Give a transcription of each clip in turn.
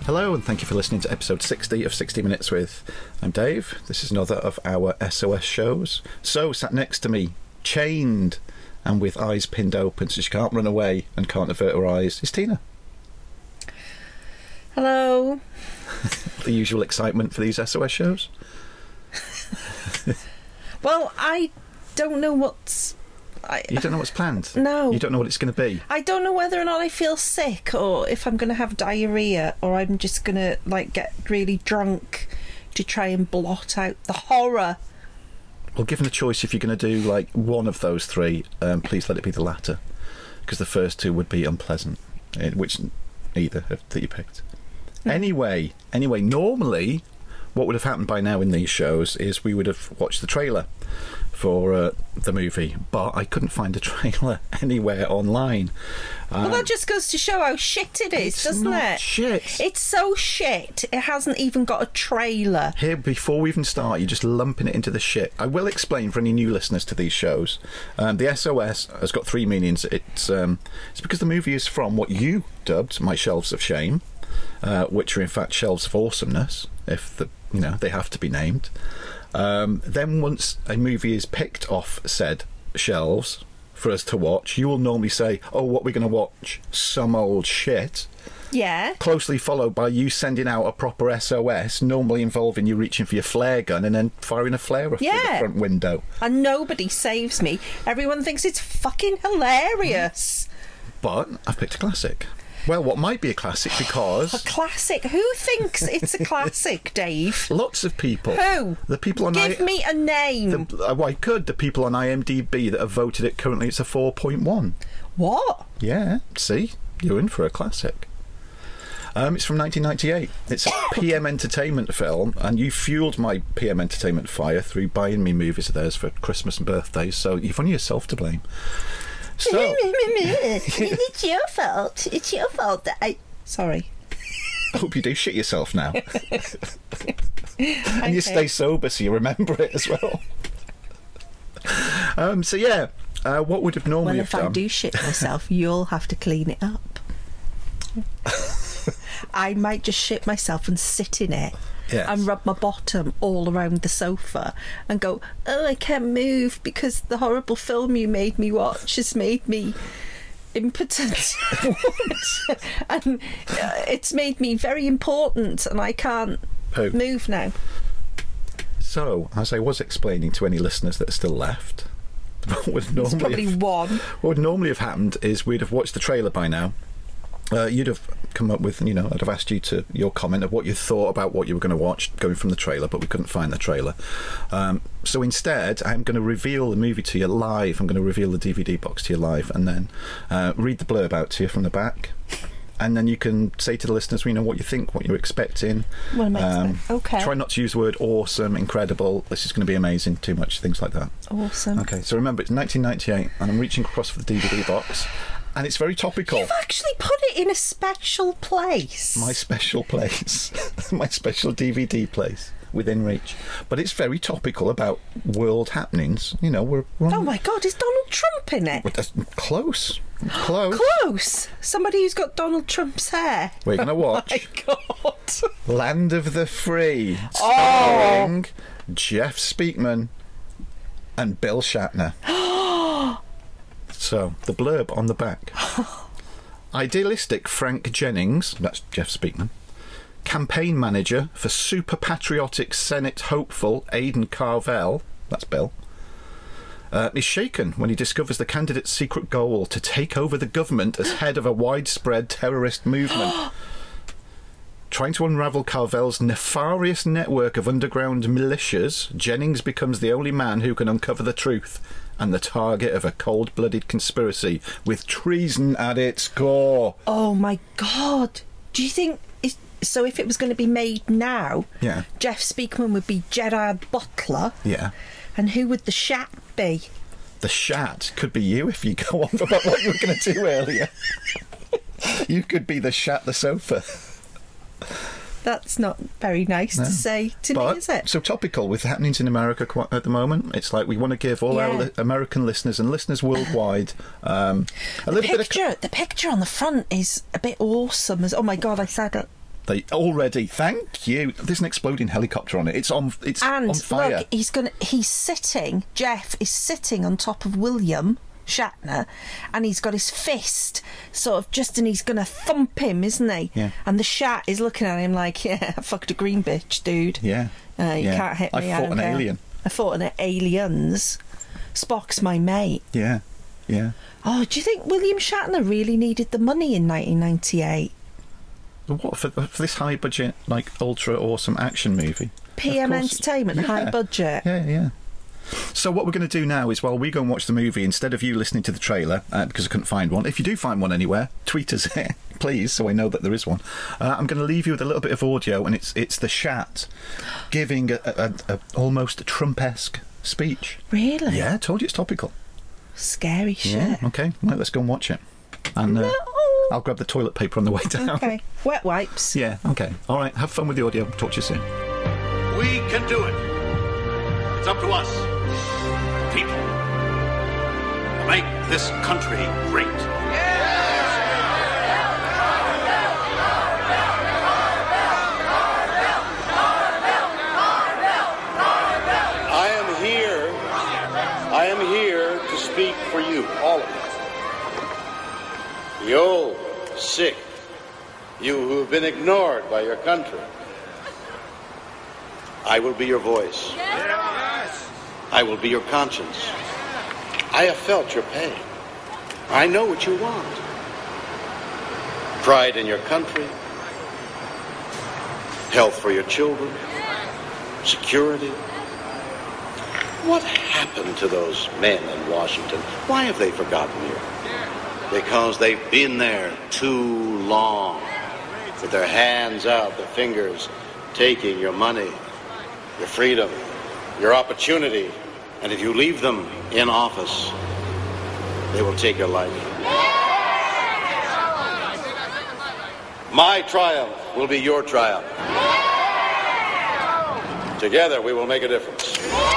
Hello, and thank you for listening to episode 60 of 60 Minutes with... I'm Dave. This is another of our SOS shows. So, sat next to me, chained and with eyes pinned open so she can't run away and can't avert her eyes, is Tina. Hello. The usual excitement for these SOS shows? Well, I don't know what's... You don't know what's planned? No. You don't know what it's going to be? I don't know whether or not I feel sick or if I'm going to have diarrhoea or I'm just going to, get really drunk to try and blot out the horror. Well, given a choice, if you're going to do, one of those three, please let it be the latter. Because the first two would be unpleasant. Which, neither that you picked. Anyway, normally, what would have happened by now in these shows is we would have watched the trailer for the movie, but I couldn't find a trailer anywhere online. Well, that just goes to show how shit it is, doesn't it? Shit. It's so shit, it hasn't even got a trailer. Here, before we even start, you're just lumping it into the shit. I will explain for any new listeners to these shows. The SOS has got three meanings. It's because the movie is from what you dubbed my shelves of shame, which are in fact shelves of awesomeness, if they have to be named. Then once a movie is picked off said shelves for us to watch, you will normally say, oh, what we're going to watch? Some old shit. Yeah. Closely followed by you sending out a proper SOS, normally involving you reaching for your flare gun and then firing a flare off through the front window. And nobody saves me. Everyone thinks it's fucking hilarious. But I've picked a classic. Well, what might be a classic because... A classic? Who thinks it's a classic, Dave? Lots of people. Who? The people on... Give me a name. I could. The people on IMDb that have voted it currently, it's a 4.1. What? Yeah, see? You're in for a classic. It's from 1998. It's a PM Entertainment film, and you fueled my PM Entertainment fire through buying me movies of theirs for Christmas and birthdays, so you've only yourself to blame. So, it's your fault. It's your fault that I... Sorry. I hope you do shit yourself now. And you stay sober so you remember it as well. What would have normally have done... Well, if I do shit myself, you'll have to clean it up. I might just shit myself and sit in it. Yes. And rub my bottom all around the sofa and go, oh, I can't move because the horrible film you made me watch has made me impotent. And it's made me very important and I can't move now. So, as I was explaining to any listeners that are still left, what would normally have happened is we'd have watched the trailer by now. You'd have come up with, I'd have asked you to your comment of what you thought about what you were going to watch going from the trailer, but we couldn't find the trailer. So instead, I'm going to reveal the movie to you live. I'm going to reveal the DVD box to you live and then read the blurb out to you from the back. And then you can say to the listeners, what you think, what you're expecting. What am I expecting? Okay. Try not to use the word awesome, incredible, this is going to be amazing, too much, things like that. Awesome. Okay, so remember, it's 1998, and I'm reaching across for the DVD box. And it's very topical. You've actually put it in a special place. My special place. My special DVD place within reach. But it's very topical about world happenings. We're on... Oh my God, is Donald Trump in it? Close. Close. Close. Somebody who's got Donald Trump's hair. We're going to watch Oh my God. Land of the Free. Starring Jeff Speakman and Bill Shatner. So, the blurb on the back. Idealistic Frank Jennings, that's Jeff Speakman, campaign manager for super patriotic Senate hopeful Aidan Carvel, that's Bill, is shaken when he discovers the candidate's secret goal to take over the government as head of a widespread terrorist movement. Trying to unravel Carvel's nefarious network of underground militias, Jennings becomes the only man who can uncover the truth and the target of a cold-blooded conspiracy with treason at its core. Oh my God. Do you think... So if it was going to be made now, Jeff Speakman would be Gerard Butler. Yeah. And who would the Shat be? The Shat could be you if you go on about what you were going to do earlier. You could be the Shat the sofa. That's not very nice to say to me, is it? So topical with happenings in America at the moment. It's like we want to give all our American listeners and listeners worldwide a little bit of... The picture on the front is a bit awesome. Oh my God, I said it. They already. Thank you. There's an exploding helicopter on it. It's on. It's And on fire. look, he's sitting. Jeff is sitting on top of William Shatner, and he's got his fist sort of just, and he's gonna thump him, isn't he? Yeah. And the Shat is looking at him like, yeah, I fucked a green bitch, dude. Yeah. You can't hit me. I fought an alien. I fought an aliens. Spock's my mate. Yeah. Yeah. Oh, do you think William Shatner really needed the money in 1998? What for this high budget, like ultra awesome action movie? PM Of course. Entertainment, Yeah. high budget. Yeah. So what we're going to do now is, while we go and watch the movie, instead of you listening to the trailer, because I couldn't find one, if you do find one anywhere, tweet us it, please, so I know that there is one. I'm going to leave you with a little bit of audio, and it's the Shat giving a almost a Trump-esque speech. Really? Yeah, I told you it's topical. Scary shit. Yeah, okay. Right, let's go and watch it. And I'll grab the toilet paper on the way down. Okay. Wet wipes. Yeah, okay. All right, have fun with the audio. Talk to you soon. We can do it. It's up to us, people, to make this country great. I am here to speak for you, all of you. The old, sick, you who have been ignored by your country. I will be your voice. I will be your conscience. I have felt your pain. I know what you want. Pride in your country. Health for your children. Security. What happened to those men in Washington? Why have they forgotten you? Because they've been there too long. With their hands out, their fingers taking your money, your freedom, your opportunity. And if you leave them in office, they will take your life. My triumph will be your triumph. Together we will make a difference.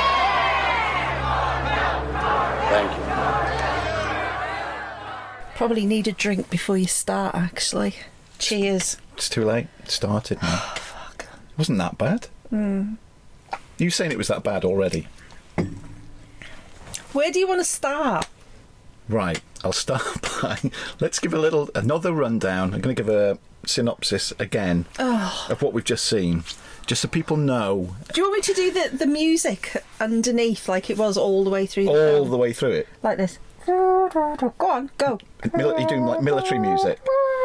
Thank you. Probably need a drink before you start, actually. Cheers. It's too late. It started now. Oh, fuck. Wasn't that bad? You saying it was that bad already? Where do you want to start? Right, I'll start by... Let's give another rundown. I'm going to give a synopsis again of what we've just seen, just so people know. Do you want me to do the music underneath like it was all the way through the All film? the way through it. Like this. Go on, go. You're doing like military music.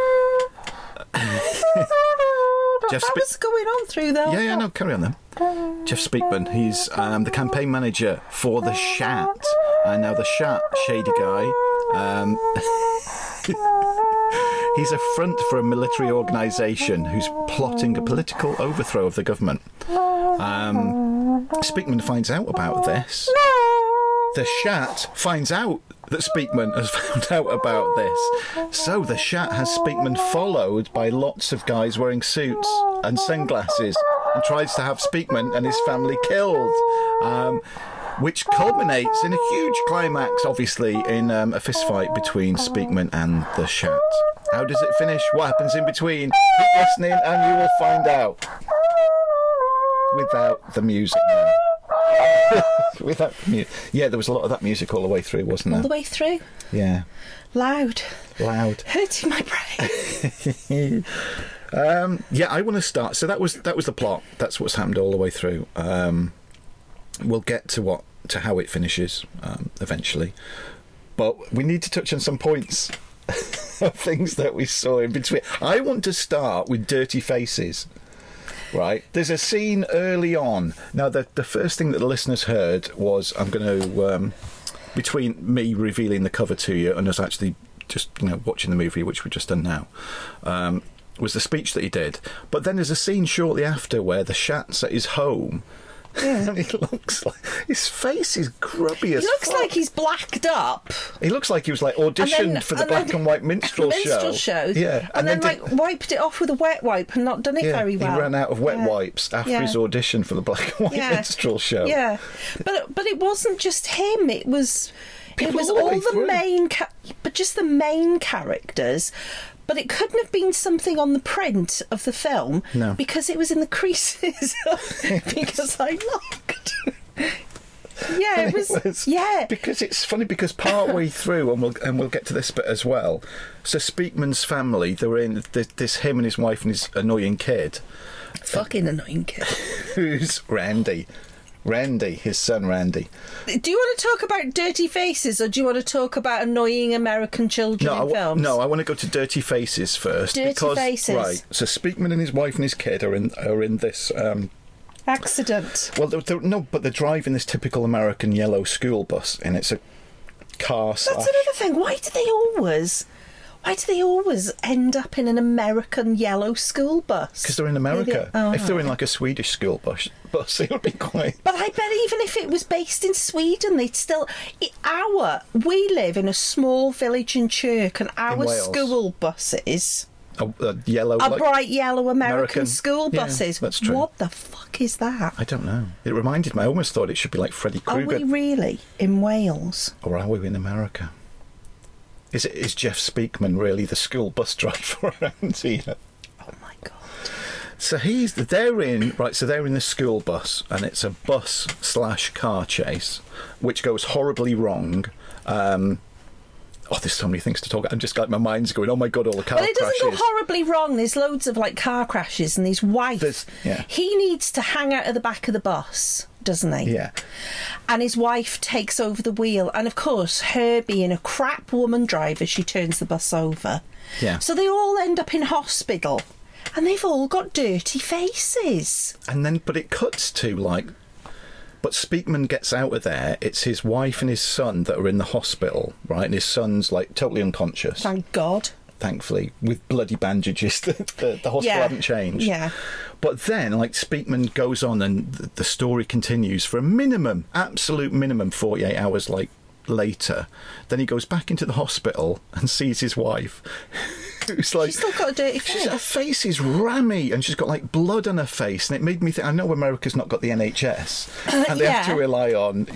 Jeff That was going on through there. Yeah, no, carry on then. Jeff Speakman, he's the campaign manager for the Shat. And now the Shat, shady guy, he's a front for a military organisation who's plotting a political overthrow of the government. Speakman finds out about this. The Shat finds out that Speakman has found out about this. So the Shat has Speakman followed by lots of guys wearing suits and sunglasses and tries to have Speakman and his family killed. Which culminates in a huge climax, obviously, in a fistfight between Speakman and the Shat. How does it finish? What happens in between? Keep listening and you will find out. Without the music now. Without yeah, there was a lot of that music all the way through, wasn't there? All the way through. Yeah. Loud. Hurting my brain. Yeah, I want to start. So that was the plot. That's what's happened all the way through. We'll get to how it finishes eventually, but we need to touch on some points of things that we saw in between. I want to start with Dirty Faces. Right, there's a scene early on. Now, the first thing that the listeners heard was, I'm going to, between me revealing the cover to you and us actually just watching the movie, which we've just done now, was the speech that he did. But then there's a scene shortly after where the Shat's at his home. Yeah. And he looks like his face is grubby as He looks fuck. like he's blacked up. He looks like he was like auditioned for the black and white minstrel show. Yeah, and then wiped it off with a wet wipe and not done it very well. He ran out of wet wipes after his audition for the black and white minstrel show. Yeah, but it wasn't just him. It was People all all the way the through. main, but just the main characters. But it couldn't have been something on the print of the film because it was in the creases because I looked. Yeah, it was. Yeah, because it's funny because partway through, and we'll get to this bit as well. So Speakman's family, they were in this him and his wife and his annoying kid, fucking annoying kid, who's Randy, his son Randy. Do you want to talk about dirty faces, or do you want to talk about annoying American children in films? No, I want to go to Dirty Faces first. Dirty Faces. Right. So Speakman and his wife and his kid are in this. Accident. Well, but they're driving this typical American yellow school bus, and it's a car. That's another thing. Why do they always end up in an American yellow school bus? Because they're in America. If they're in like a Swedish school bus, it would be quite. But I bet even if it was based in Sweden, they'd still. We live in a small village in Chirk, and our school buses. Yellow, bright yellow American school buses. Yeah, that's true. What the fuck is that? I don't know. It reminded me. I almost thought it should be like Freddy Krueger. Are we really in Wales? Or are we in America? Is Jeff Speakman really the school bus driver around here? Oh my god! So they're in the school bus, and it's a bus/car chase, which goes horribly wrong. There's so many things to talk about. I'm just like, my mind's going, oh my god, all the car crashes. Well, it doesn't go horribly wrong. There's loads of like car crashes, and his wife. He needs to hang out of the back of the bus, doesn't he? Yeah. And his wife takes over the wheel, and of course, her being a crap woman driver, she turns the bus over. Yeah. So they all end up in hospital, and they've all got dirty faces. But it cuts to like. But Speakman gets out of there. It's his wife and his son that are in the hospital, right? And his son's like totally unconscious. Thank God. Thankfully, with bloody bandages. The hospital hadn't changed. Yeah. But then, like, Speakman goes on, and the story continues for a absolute minimum, 48 hours later. Then he goes back into the hospital and sees his wife. Who's like, she's still got a dirty face. Her face is rammy, and she's got like blood on her face, and it made me think. I know America's not got the NHS, and they have to rely on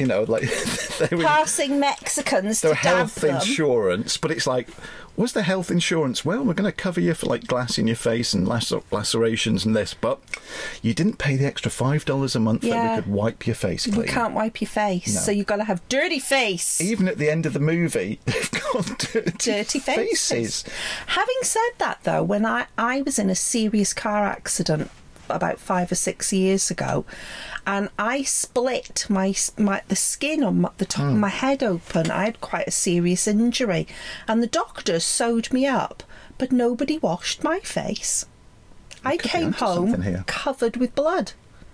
passing Mexicans to health them. Insurance, but it's like, was the health insurance? Well, we're going to cover you for like glass in your face and lacerations and this, but you didn't pay the extra $5 a month that we could wipe your face clean. We can't wipe your face, so you've got to have dirty face. Even at the end of the movie, they've got dirty faces. Having said that, though, when I was in a serious car accident about 5 or 6 years ago, and I split the skin on the top of my head open. I had quite a serious injury, and the doctors sewed me up, but nobody washed my face. I came home covered with blood.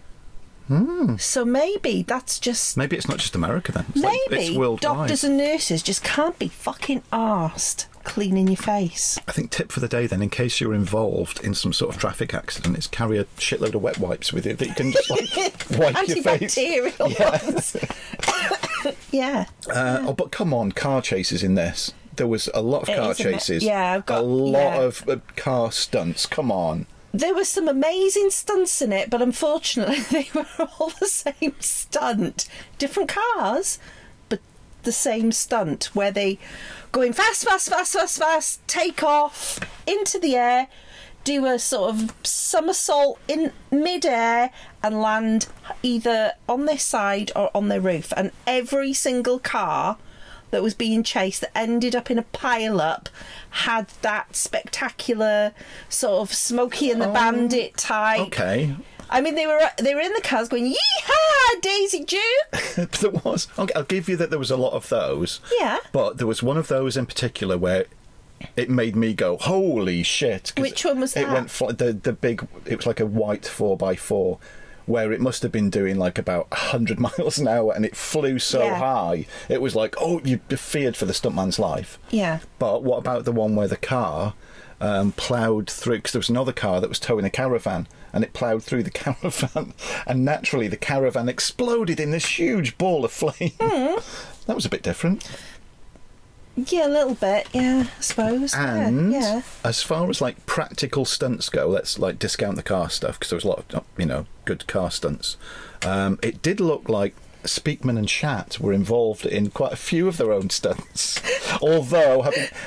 So maybe that's just... Maybe it's not just America then. It's worldwide. Doctors and nurses just can't be fucking arsed cleaning your face. I think tip for the day then, in case you're involved in some sort of traffic accident, is carry a shitload of wet wipes with you that you can just like wipe your face. Antibacterial ones. Yeah. But come on, car chases in this. There was a lot of car chases. A lot of car stunts. Come on. There were some amazing stunts in it, but unfortunately they were all the same stunt. Different cars, but the same stunt, where they going fast, take off into the air, do a sort of somersault in mid-air and land either on their side or on their roof. And every single car that was being chased that ended up in a pile-up had that spectacular sort of Smokey and the Bandit type. Okay. I mean, they were in the cars going, "Yee-haw, Daisy Duke!" There was. I'll give you that there was a lot of those. Yeah. But there was one of those in particular where it made me go, "Holy shit!" Which one was that? It went the big. It was like a white 4x4. Where it must have been doing like about 100 miles an hour, and it flew so high, it was like, oh, you feared for the stuntman's life. Yeah. But what about the one where the car ploughed through? Because there was another car that was towing a caravan, and it ploughed through the caravan, and naturally the caravan exploded in this huge ball of flame. That was a bit different. Yeah, a little bit, yeah, I suppose. And yeah. As far as like practical stunts go, let's like discount the car stuff, because there was a lot of good car stunts. It did look like Speakman and Shat were involved in quite a few of their own stunts, although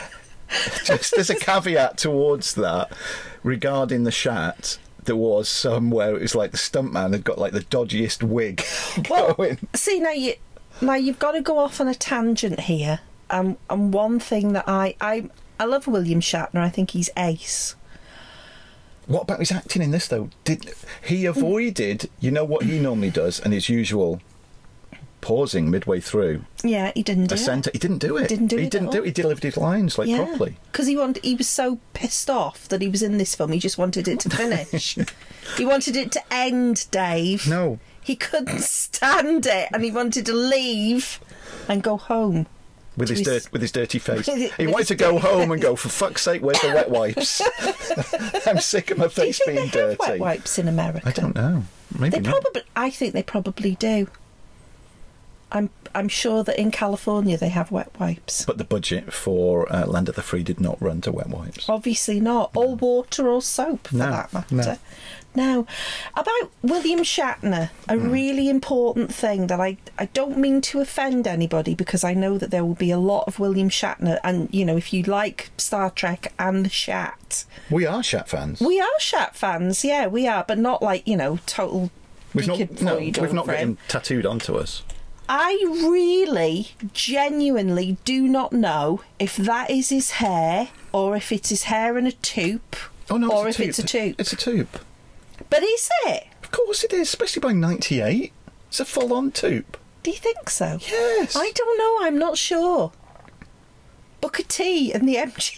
Just as a caveat towards that, regarding the Shat, there was somewhere it was like the stuntman had got like the dodgiest wig going. See, now you've got to go off on a tangent here. And one thing that I love William Shatner. I think he's ace. What about his acting in this though? Did he avoided? You know what he normally does, and his usual pausing midway through. Yeah, he didn't do it. He didn't do it. Didn't do He it didn't at do all. it. He delivered his lines like properly. Because he was so pissed off that he was in this film. He just wanted it to finish. He wanted it to end, Dave. No. He couldn't stand it, and he wanted to leave and go home. With his dirty face. He with wanted his to go dirty home and go, for fuck's sake, where's the wet wipes? I'm sick of my Do you face think being they have dirty. wet wipes in America? I don't know. Maybe not. I think they probably do. I'm sure that in California they have wet wipes. But the budget for Land of the Free did not run to wet wipes. Obviously not. Or water or soap, for that matter. No. Now, about William Shatner, a really important thing that I don't mean to offend anybody, because I know that there will be a lot of William Shatner, and, you know, if you like Star Trek and the Shat. We are Shat fans. We are Shat fans, yeah, we are, but not like, you know, total We've not geeked got over him. him tattooed onto us. I really, genuinely do not know if that is his hair, or if it's his hair in a tube, Oh no, or it's if a tube. it's a tube. It's a tube. But is it? Of course it is, especially by 98. It's a full-on tube. Do you think so? Yes. I don't know, I'm not sure. Booker T and the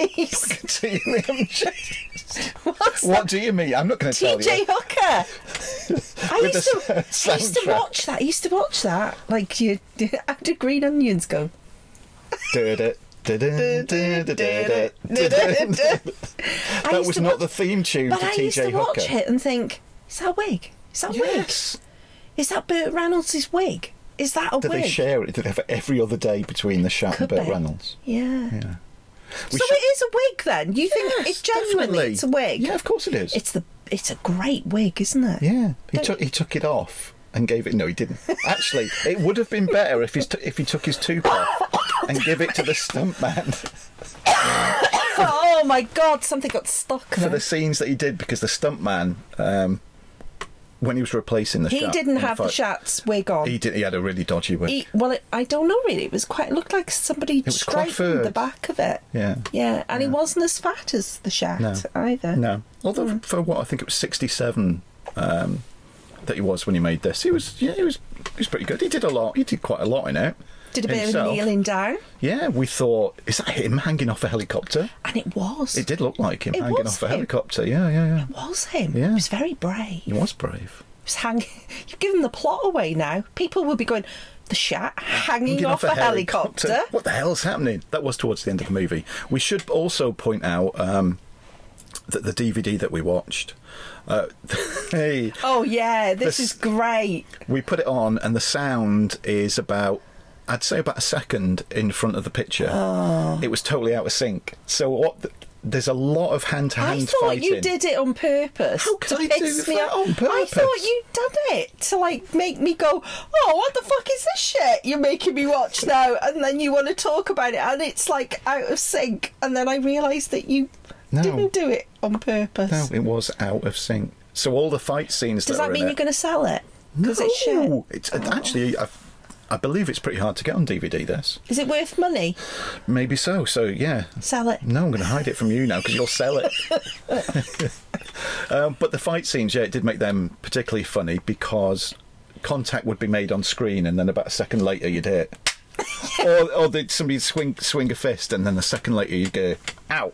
MGs. What's What do you mean? I'm not going to tell TJ you. Hooker. I With used the to soundtrack. watch that. I used to watch that. Like, how did Green Onions go? That used was to not watch- the theme tune But to I used TJ to watch Hooker. it and think, is that a wig? Is that a Yes. wig? Is that Burt Reynolds' wig? Is that a Do wig? they share it? Do they have it every other day between the Shat Could and Burt be. Reynolds? Yeah. Yeah. So it is a wig then? You think Yes, it's genuinely definitely. it's a wig? Yeah, of course it is. It's a great wig, isn't it? Yeah, he Don't- took it off and gave it. No, he didn't. Actually, it would have been better if he took his tube off and give it to the stuntman Oh my God! Something got stuck for there. the scenes that he did, because the stuntman, when he was replacing the He Shat didn't in have the fight, Shat's wig on. He had a really dodgy wig. I don't know really. It looked like somebody was straightened coiffured. the back of it. Yeah. Yeah, and he wasn't as fat as the Shat No. either. No, although for what I think it was 67 that he was when he made this, he was pretty good. He did a lot. He did quite a lot in it. Did a bit himself. of kneeling down, Yeah, we thought, is that him hanging off a helicopter? and it was. It did look like him It hanging was off a him. helicopter. Yeah. It was him. Yeah. He was very brave. He was brave. He was hanging. You've given the plot away now. People will be going, the Shat hanging off a helicopter. What the hell's happening? That was towards the end of the movie. We should also point out that the DVD that we watched. Hey, Oh yeah, this This- is great. we put it on, and the sound is about, I'd say, about a second in front of the picture. Oh. It was totally out of sync. So there's a lot of I hand-to-hand thought fighting. you did it on purpose. How could to I do piss me that off. on I purpose? thought you'd done it to like make me go, oh, what the fuck is this shit you're making me watch now? And then you want to talk about it, and it's like out of sync. And then I realised that you No. didn't do it on purpose. No, it was out of sync. So all the fight scenes Does that that are mean in you're it, going to sell it? Because it's shit. No, it's actually, I believe it's pretty hard to get on DVD. This Is it worth money? maybe so. So yeah, Sell it. no, I'm going to hide it from you now because you'll sell it. But the fight scenes, yeah, it did make them particularly funny because contact would be made on screen, and then about a second later you'd hear, or somebody swing a fist, and then a second later you'd go, ow.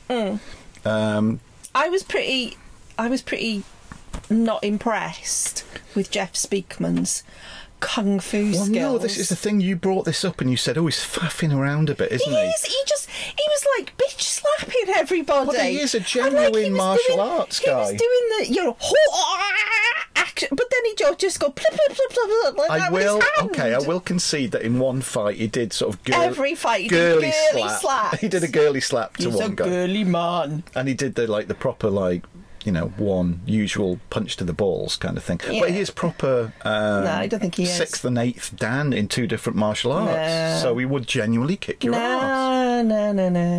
I was pretty not impressed with Jeff Speakman's kung fu Well, skills. no, this is the thing. You brought this up, and you said, "Oh, he's faffing around a bit, isn't he?" He was like bitch slapping everybody. Well, he is a And, genuine he was martial arts He was guy. doing the, action, but then he just go plip, plip, plip, plip, plip, like that with his hand. I will concede that in one fight he did sort of Every fight he did girly girly slap. slaps. He did a girly slap to He's a one guy, girly man. and he did the proper one usual punch to the balls kind of thing. Yeah. But he is proper. No, I don't think he is. 6th and 8th Dan in 2 different martial arts, No. so he would genuinely kick your ass. No.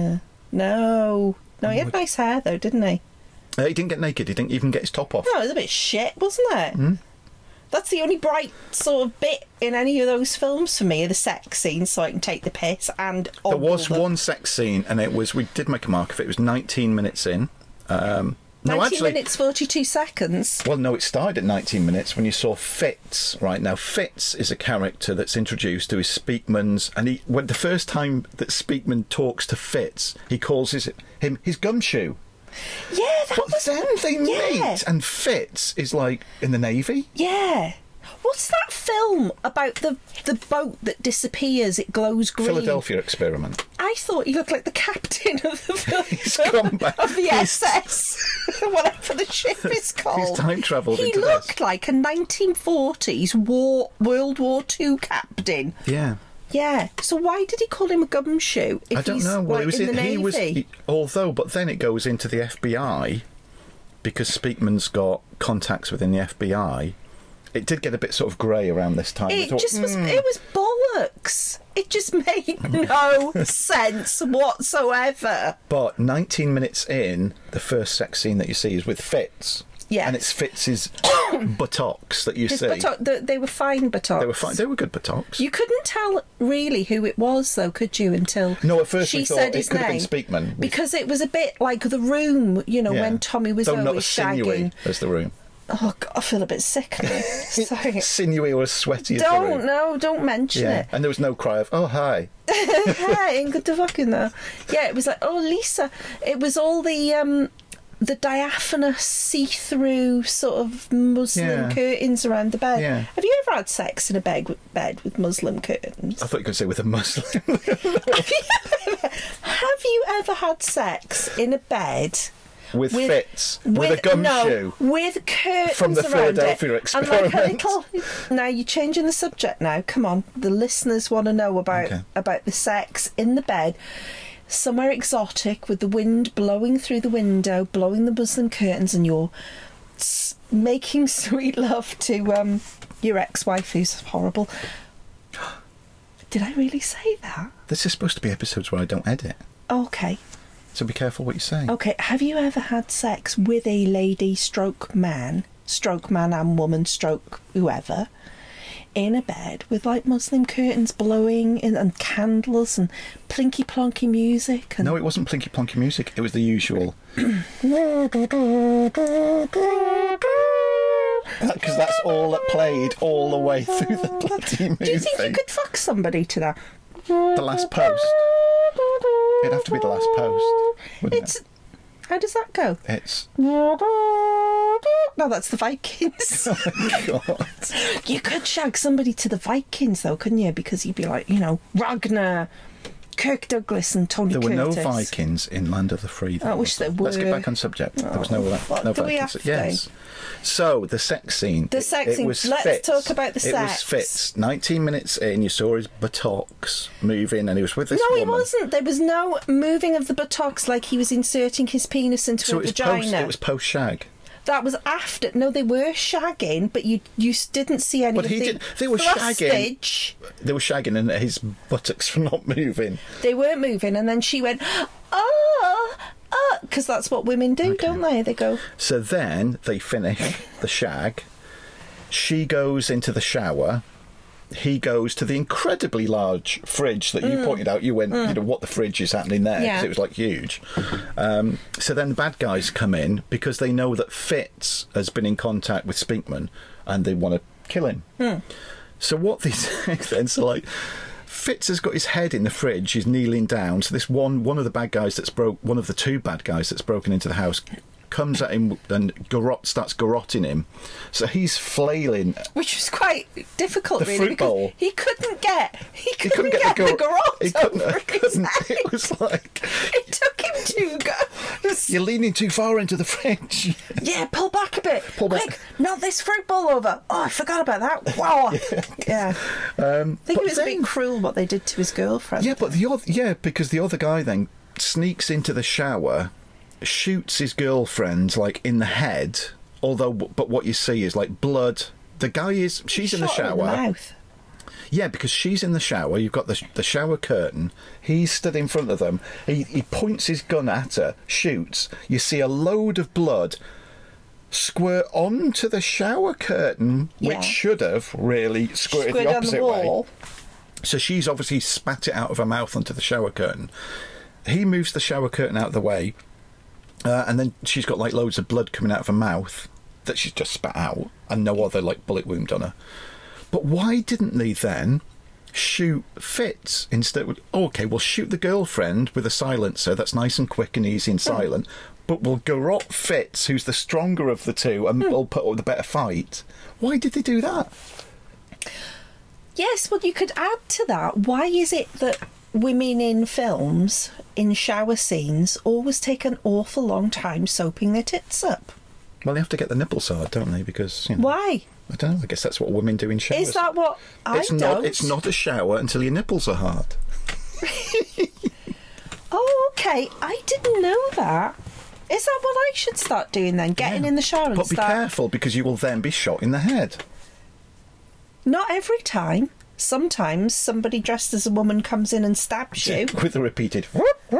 No, he had nice hair though, didn't he? He didn't get naked. He didn't even get his top off. No, it was a bit shit, wasn't it? That's the only bright sort of bit in any of those films for me, are the sex scenes, so I can take the piss and... There was one sex scene, and we did make a mark of it. It was 19 minutes in. 19 minutes, 42 seconds. Well, no, it started at 19 minutes when you saw Fitz. Right, now, Fitz is a character that's introduced who is Speakman's... And when the first time that Speakman talks to Fitz, he calls him his gumshoe. Yeah, Then they meet, and Fitz is, like, in the Navy. Yeah. What's that film about the boat that disappears, it glows green? Philadelphia Experiment. I thought he looked like the captain of the He's gone back. of the SS, whatever the ship is called. He's time travelled He into looked this. like a 1940s World War II captain. Yeah. Yeah. So why did he call him a gumshoe? If I don't he's, know. Well, like, it was in the Navy? but then it goes into the FBI because Speakman's got contacts within the FBI. It did get a bit sort of grey around this time. It was bollocks. It just made no sense whatsoever. But 19 minutes in, the first sex scene that you see is with Fitz. Yeah. And it's Fitz's buttocks that you His see. they were fine buttocks. They were fine. They were good buttocks. You couldn't tell really who it was, though, could you? Until No, at first she we thought said it his could have name, been Speakman. because it was a bit like The Room, Yeah. when Tommy was Though not always as sinewy shagging. as The Room. Oh God, I feel a bit sick now. Sorry. Sinewy or as sweaty as The Room. Don't mention Yeah, it. and there was no cry of, oh, hi. Hey, ain't good to fucking know. Yeah, it was like, oh, Lisa. It was all the diaphanous, see-through sort of muslin curtains around the bed. Yeah. Have you ever had sex in a bed with muslin curtains? I thought you could say with a Muslim. Have you ever had sex in a bed with Fitz, with a gumshoe. No, with curtains From the around Philadelphia it, Experiment. and like a little. Now you're changing the subject. Now, come on, the listeners want to know about the sex in the bed, somewhere exotic, with the wind blowing through the window, blowing the muslin curtains, and you're making sweet love to your ex-wife, who's horrible. Did I really say that? This is supposed to be episodes where I don't edit. Okay. So be careful what you say. Okay, have you ever had sex with a lady stroke man and woman stroke whoever, in a bed with like muslin curtains blowing and candles and plinky plonky music? And... No, it wasn't plinky plonky music. It was the usual. Because that's all that played all the way through the bloody movie. Do you think you could fuck somebody to that? The last post. It'd have to be the last post, wouldn't it? How does that go? It's... No, that's the Vikings. Oh, my God. You could shag somebody to the Vikings, though, couldn't you? Because you'd be like, Ragnar, Kirk Douglas and Tony There Curtis. were no Vikings in Land of the Free. I wish there were. Let's get back on subject. There was no Do Vikings. we have to? Yes. So, the sex scene. The sex scene. Was Let's Fitz. talk about the It was sex. Fitz. 19 minutes in, you saw his buttocks moving, and he was with this No, woman. he wasn't. There was no moving of the buttocks like he was inserting his penis into So a vagina. it was post-shag. That was after. No, they were shagging, but you didn't see any But of the they were shagging. thrustage. They were shagging and his buttocks were not moving. They weren't moving, and then she went, because that's what women do, don't they? They go, So then they finish the shag. She goes into the shower. He goes to the incredibly large fridge that you pointed out. You went, what the fridge is happening there? Yeah. Because it was like huge. So then the bad guys come in because they know that Fitz has been in contact with Speakman and they want to kill him. So what they say then, Fitz has got his head in the fridge, he's kneeling down. So this one of the bad guys one of the two bad guys that's broken into the house comes at him and starts garrotting him. So he's flailing. which was quite difficult, The really, fruit because bowl. he couldn't get Couldn't the garrote He over his head. It was like, It took him 2 goes. you're leaning too far into the fridge. Yeah, pull back a bit. Pull back. Quick, not this fruit bowl over. Oh, I forgot about that. Wow. Yeah. I think it was a bit cruel what they did to his girlfriend. Yeah, but because the other guy then sneaks into the shower, shoots his girlfriend like in the head. But what you see is like blood. The guy she's in the Shot her shower. in the mouth. Yeah, because she's in the shower. You've got the shower curtain. He's stood in front of them. He points his gun at her, shoots. You see a load of blood squirt onto the shower curtain, which should have really squirted the opposite way. So she's obviously spat it out of her mouth onto the shower curtain. He moves the shower curtain out of the way, and then she's got like loads of blood coming out of her mouth that she's just spat out, and no other like bullet wound on her. But why didn't they then shoot Fitz instead? Okay, we'll shoot the girlfriend with a silencer that's nice and quick and easy and silent, but we'll garrote Fitz, who's the stronger of the two, and we'll put up the better fight. Why did they do that? Yes, well, you could add to that. Why is it that women in films, in shower scenes, always take an awful long time soaping their tits up? Well, they have to get the nipples hard, don't they? Because, you know, why? I don't know. I guess that's what women do in showers. Is that what It's not a shower until your nipples are hard. Oh, okay. I didn't know that. Is that what I should start doing then? Getting in the shower and But be careful, because you will then be shot in the head. Not every time. Sometimes somebody dressed as a woman comes in and stabs you. With a repeated...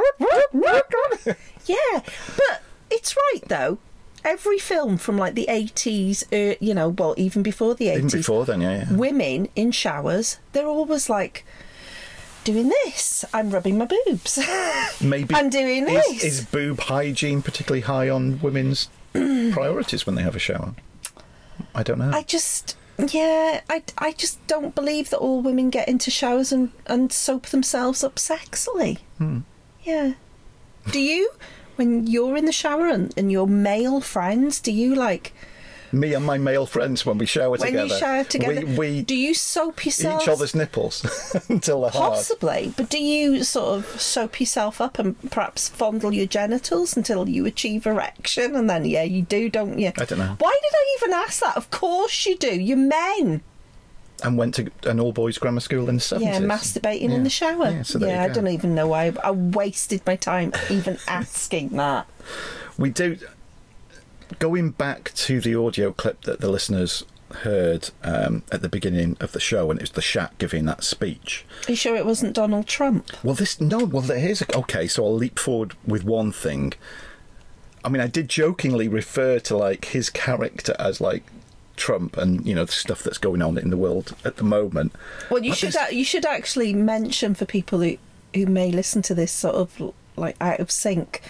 Yeah, but it's right, though. Every film from, like, the 80s, you know, well, even before the 80s... Even before then, yeah. Women in showers, they're always, like, doing this. I'm rubbing my boobs. Maybe I'm doing this. Is boob hygiene particularly high on women's priorities when they have a shower? I don't know. I just don't believe that all women get into showers and soap themselves up sexily. Yeah. Do you, when you're in the shower and your male friends, do you like... Me and my male friends, when we shower together... When you shower together, we do you soap yourself... each other's nipples until they're hard. Possibly, but do you sort of soap yourself up and perhaps fondle your genitals until you achieve erection? And then, yeah, you do, don't you? I don't know. Why did I even ask that? Of course you do. You're men. And went to an all-boys grammar school in the 70s. Yeah, masturbating in the shower. Yeah, so there you go. I don't even know why. I wasted my time even asking that. We do... Going back to the audio clip that the listeners heard at the beginning of the show, and it was the Shaq giving that speech. Are you sure it wasn't Donald Trump? Okay, so I'll leap forward with one thing. I mean, I did jokingly refer to, like, his character as, like, Trump and, you know, the stuff that's going on in the world at the moment. Well, you should actually mention for people who may listen to this sort of, like, out of sync,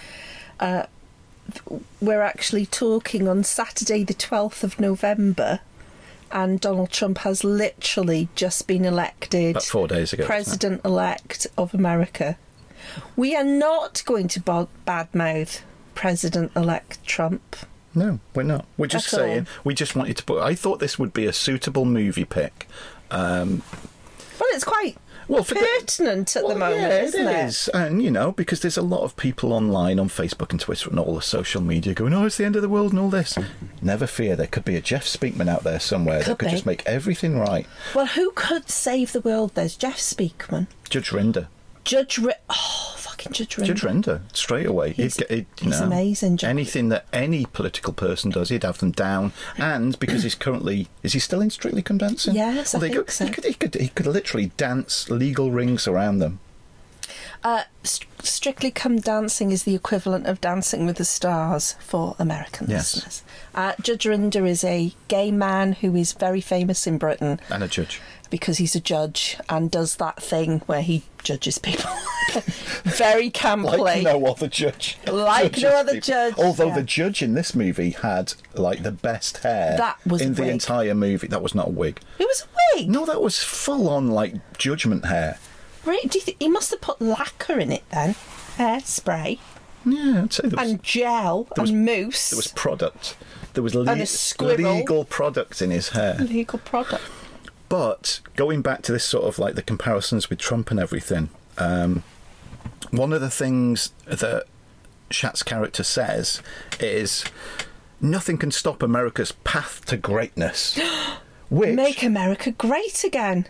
we're actually talking on Saturday the 12th of November, and Donald Trump has literally just been elected about 4 days ago, President-elect of America. We are not going to badmouth President-elect Trump. No, we're not. We're just saying, we just wanted to put... I thought this would be a suitable movie pick. Well, it's quite... pertinent at the moment, isn't it? It is. And, you know, because there's a lot of people online on Facebook and Twitter and all the social media going, oh, it's the end of the world and all this. Never fear, there could be a Jeff Speakman out there somewhere that could just make everything right. Well, who could save the world? There's Jeff Speakman. Judge Rinder. Fucking Judge Rinder. Judge Rinder, straight away. He's amazing. Anything that any political person does, he'd have them down. And because he's currently... Is he still in Strictly Come Dancing? Yes, I think so. He could literally dance legal rings around them. Strictly Come Dancing is the equivalent of Dancing with the Stars for American listeners. Judge Rinder is a gay man who is very famous in Britain. And a judge. Because he's a judge and does that thing where he judges people very campily. Like no other judge. Although the judge in this movie had, like, the best hair in the entire movie. That was not a wig. It was a wig? No, that was full-on, like, judgment hair. Really? Do you think he must have put lacquer in it then? Hairspray? Yeah, I'd say there was... And gel and mousse. There was product. There was legal product in his hair. Legal product. But going back to this sort of like the comparisons with Trump and everything, one of the things that Shat's character says is nothing can stop America's path to greatness. Make America great again.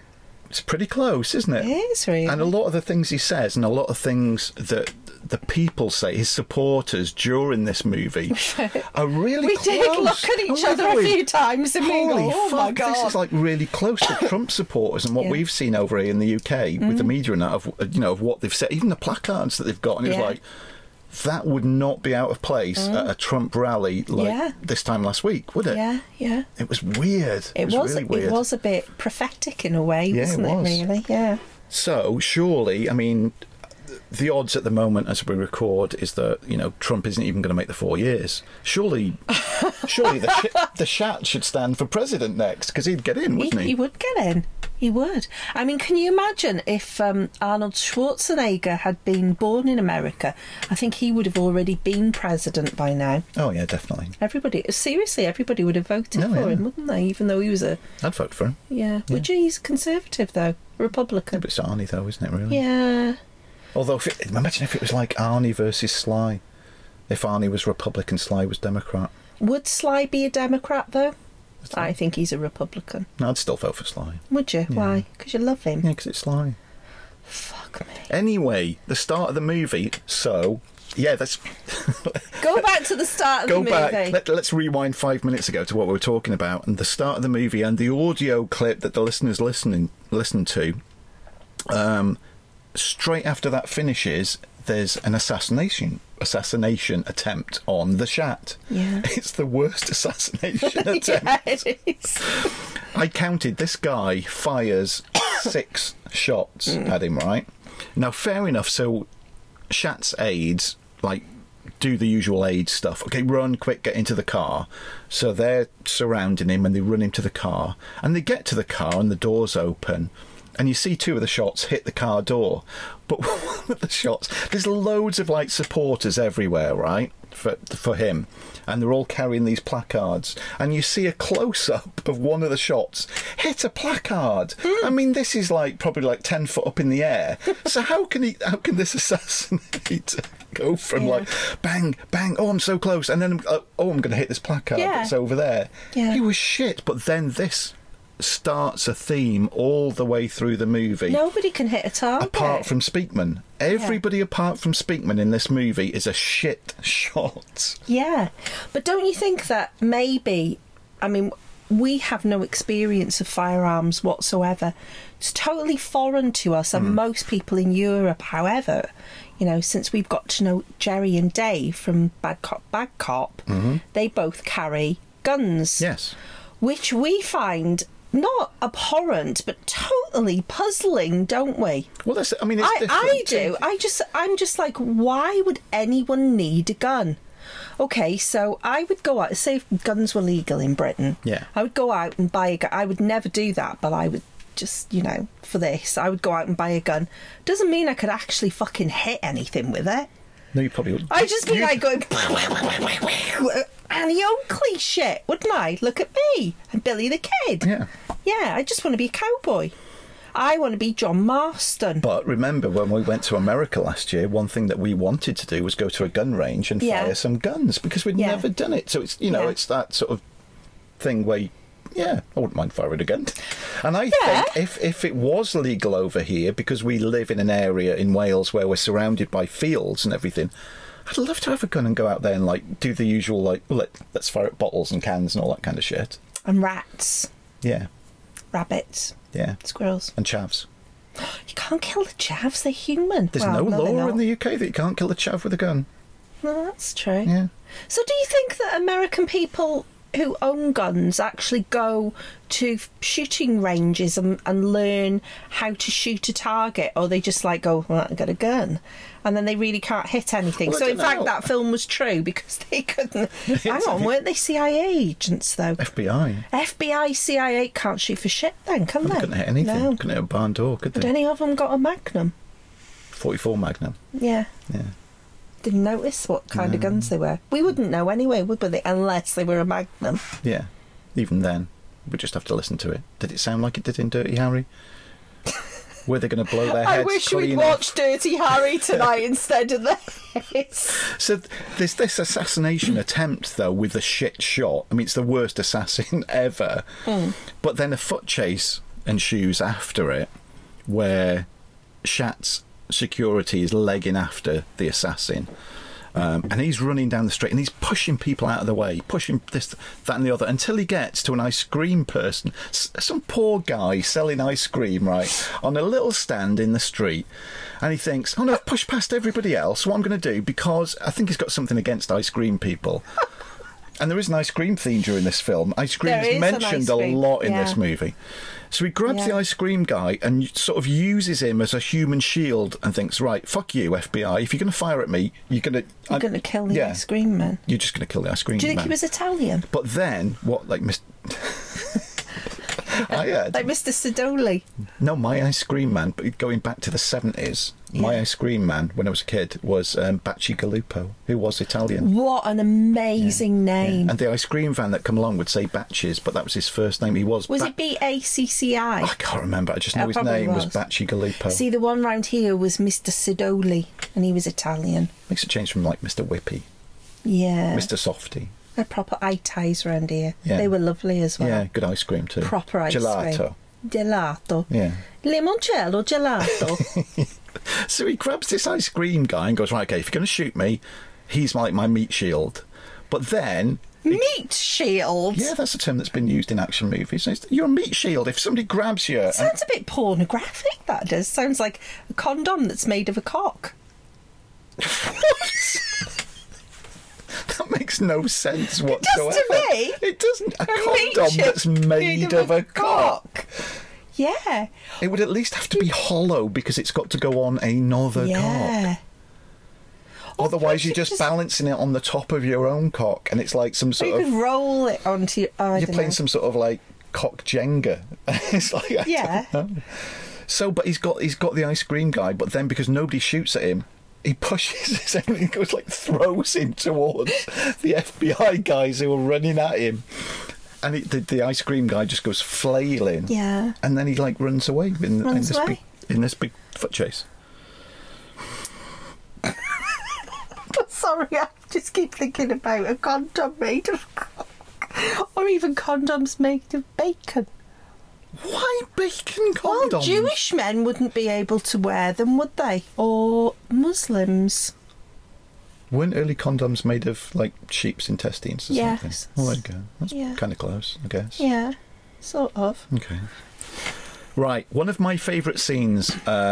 It's pretty close, isn't it? It is, really. And a lot of the things he says and a lot of things that the people say, his supporters during this movie, are really we close. did look at each other a few times and we Holy go, oh my fuck, God. this is like really close to Trump supporters and what Yeah. we've seen over here in the UK with the media and that, of what they've said, even the placards that they've got, and it's Yeah. like, that would not be out of place at a Trump rally Yeah. this time last week, would it? Yeah, yeah. It was weird. It was really weird. It was a bit prophetic in a way, Yeah, wasn't it it, was. really? Yeah. So, surely, I mean, the odds at the moment as we record is that, Trump isn't even going to make the 4 years. Surely the Shat should stand for president next, because he'd get in, wouldn't he? He would get in. He would. I mean, can you imagine if Arnold Schwarzenegger had been born in America? I think he would have already been president by now. Oh, yeah, definitely. Everybody would have voted Oh, for yeah. him, wouldn't they? Even though he was a... I'd vote for him. Yeah. Would you? He's conservative, though. Republican. But it's Arnie, though, isn't it, really? Yeah. Although, imagine if it was like Arnie versus Sly. If Arnie was Republican, Sly was Democrat. Would Sly be a Democrat, though? I think he's a Republican. No, I'd still vote for Sly. Would you? Why? Because you love him? Yeah, because it's Sly. Fuck me. Anyway, the start of the movie, so... Yeah, let's... Go back to the start of Go the back. movie. Let's rewind 5 minutes ago to what we were talking about, and the start of the movie and the audio clip that the listeners listen to. Straight after that finishes, there's an assassination attempt on the Shat. Yeah. It's the worst assassination attempt. Yeah, it is. I counted, this guy fires 6 shots at him, right? Now, fair enough, so Shat's aides, do the usual aid stuff. Okay, run, quick, get into the car. So they're surrounding him and they run him to the car. And they get to the car and the door's open. And you see 2 of the shots hit the car door. But one of the shots, there's loads of supporters everywhere, right? For him. And they're all carrying these placards. And you see a close-up of one of the shots hit a placard. I mean, this is probably 10 foot up in the air. So how can this assassinate go from bang, bang, oh, I'm so close, and then I'm going to hit this placard that's over there. Yeah. He was shit. But then this starts a theme all the way through the movie. Nobody can hit a target. Apart from Speakman. Everybody apart from Speakman in this movie is a shit shot. Yeah. But don't you think that maybe... I mean, we have no experience of firearms whatsoever. It's totally foreign to us and most people in Europe. However, since we've got to know Jerry and Dave from Bad Cop, Bad Cop, they both carry guns. Yes. Which we find... not abhorrent, but totally puzzling, don't we? Well, it's different. I do. I'm just like, why would anyone need a gun? Okay, so I would go out, say if guns were legal in Britain, Yeah. I would go out and buy a gun. I would never do that, but I would just, for this, I would go out and buy a gun. Doesn't mean I could actually fucking hit anything with it. No, you probably would. I just mean like going Annie Oakley shit, wouldn't I? Look at me. I'm Billy the Kid. Yeah. Yeah, I just want to be a cowboy. I want to be John Marston. But remember, when we went to America last year, one thing that we wanted to do was go to a gun range and fire some guns, because we'd never done it. So it's, it's that sort of thing where, I wouldn't mind firing a gun. And I think if it was legal over here, because we live in an area in Wales where we're surrounded by fields and everything, I'd love to have a gun and go out there and do the usual let's fire at bottles and cans and all that kind of shit. And rats. Yeah. Rabbits. Yeah. Squirrels. And chavs. You can't kill the chavs, they're human. There's no law in the UK that you can't kill a chav with a gun. No, that's true. Yeah. So do you think that American people who own guns actually go to shooting ranges and learn how to shoot a target, or they just go, well, I got a gun, and then they really can't hit anything? Well, so in fact know. that film was true because they couldn't. Hang on, weren't they CIA agents though? FBI, CIA can't shoot for shit then, can They they? couldn't hit anything. No. Couldn't hit a barn door, could Had they? any of them got a Magnum? 44 Magnum. Yeah. Yeah. Didn't notice what kind of guns they were. We wouldn't know anyway, would we? Unless they were a Magnum. Yeah. Even then, we'd just have to listen to it. Did it sound like it did in Dirty Harry? Were they going to blow their heads I wish clean we'd off? watched Dirty Harry tonight instead of this. So there's this assassination attempt, though, with a shit shot. I mean, it's the worst assassin ever. But then a foot chase ensues after it. where Shat's security is legging after the assassin. And he's running down the street and he's pushing people out of the way, pushing this, that and the other, until he gets to an ice cream person. Some poor guy selling ice cream, right, on a little stand in the street. And he thinks, oh no, I've pushed past everybody else. What I'm going to do, because I think he's got something against ice cream people. And there is an ice cream theme during this film. Ice cream is mentioned a lot in this movie. So he grabs the ice cream guy and sort of uses him as a human shield and thinks, right, fuck you, FBI. If you're going to fire at me, you're going to kill the ice cream man. You're just going to kill the ice cream man. Do you think he was Italian? But then, what, like like Mr. Sidoli? No, my ice cream man, but going back to the 70s, my ice cream man, when I was a kid, was Bacigalupo, who was Italian. What an amazing name. Yeah. And the ice cream van that come along would say Batches, but that was his first name. He was... Was it Bacci? I can't remember. I just know his name was Bacigalupo. See, the one round here was Mr. Sidoli, and he was Italian. Makes a change from, like, Mr. Whippy. Yeah. Mr. Softy. They're proper eye ties round here. Yeah. They were lovely as well. Yeah, good ice cream too. Proper ice Gelato. cream. Gelato. Yeah. Limoncello gelato. So he grabs this ice cream guy and goes, right, okay, if you're going to shoot me, he's like my meat shield. But then... Meat shield? Yeah, that's a term that's been used in action movies. You're a meat shield. If somebody grabs you... Sounds a bit pornographic, that does. Sounds like a condom that's made of a cock. What? That makes no sense whatsoever. It does to me. It doesn't. A condom that's made of a cock. Yeah. It would at least have to be hollow because it's got to go on another cock. Otherwise, you're just balancing it on the top of your own cock, and it's like some sort of... You could roll it onto your... you're playing some sort of like cock Jenga. It's like... I don't know. So, but he's got the ice cream guy, but then because nobody shoots at him, he pushes him and he goes like throws him towards the FBI guys who are running at him, and the ice cream guy just goes flailing. Yeah. And then he like runs away in this big foot chase. Sorry, I just keep thinking about a condom made of cock, or even condoms made of bacon. Why bacon condoms? Well, Jewish men wouldn't be able to wear them, would they? Or Muslims. Weren't early condoms made of, like, sheep's intestines or something? Yes. Well, there you go. That's kind of close, I guess. Yeah, sort of. Okay. Right, one of my favourite scenes...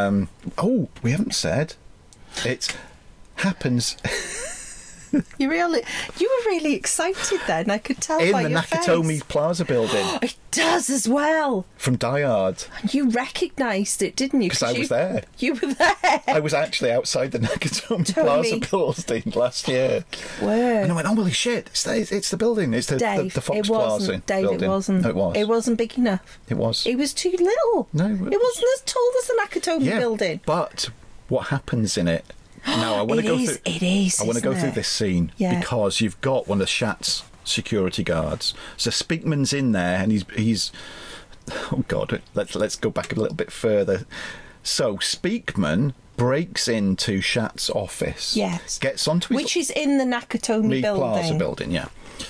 we haven't said. It happens... You were really excited then. I could tell by your face. In the Nakatomi Plaza building. It does as well. From Die Hard. You recognised it, didn't you? Because I was there. You were there. I was actually outside the Nakatomi Plaza building last year. Word. And I went, holy shit, it's the building. It's the Fox Plaza Dave, building. It wasn't. No, it was. It wasn't big enough. It was. It was too little. No. It wasn't as tall as the Nakatomi building. But what happens in it... Now, I want to go through. It is. I want to go through this scene because you've got one of Shat's security guards. So Speakman's in there, and he's. Oh God! Let's go back a little bit further. So Speakman breaks into Shat's office. Yes. Gets onto his, which is in the Nakatomi building. Plaza building. Yeah.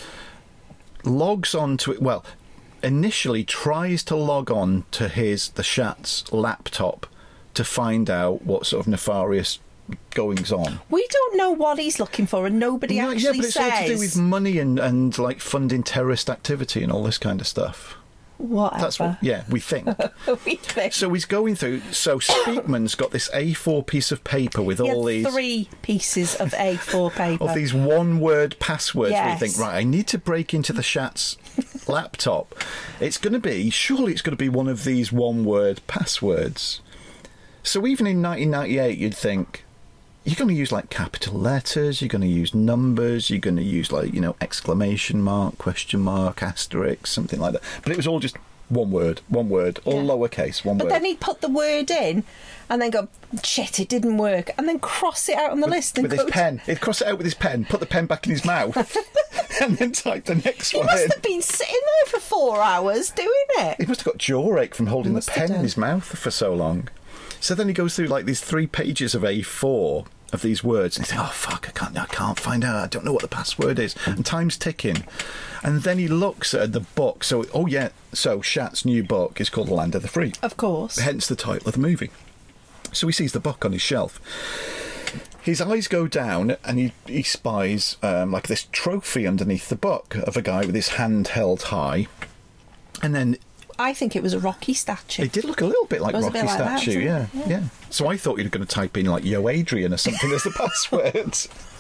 Logs onto it. Well, initially tries to log on to the Shat's laptop to find out what sort of nefarious goings on. We don't know what he's looking for, and nobody actually says. Yeah, but it's all to do with money and like funding terrorist activity and all this kind of stuff. Whatever. That's what. Yeah, we think. We think. So he's going through. So Speakman's got this A4 piece of paper with all these 3 pieces of A4 paper of these one-word passwords. Yes. We think, right, I need to break into the Shat's laptop. Surely it's going to be one of these one-word passwords. So even in 1998, you'd think, you're going to use like capital letters, you're going to use numbers, you're going to use like, exclamation mark, question mark, asterisk, something like that. But it was all just one word, all lowercase, one word. But then he'd put the word in and then go, shit, it didn't work, and then cross it out on the list. With his pen. He'd cross it out with his pen, put the pen back in his mouth, and then type the next one in. He must have been sitting there for 4 hours doing it. He must have got jaw ache from holding the pen in his mouth for so long. So then he goes through like these 3 pages of A4 of these words, and you think, oh fuck, I can't find out. I don't know what the password is. And time's ticking, and then he looks at the book. So Shat's new book is called The Land of the Free. Of course. Hence the title of the movie. So he sees the book on his shelf. His eyes go down, and he spies like this trophy underneath the book of a guy with his hand held high, and then. I think it was a Rocky statue. It did look a little bit like Rocky like statue, that, yeah. So I thought you were going to type in like Yo Adrian or something as the password.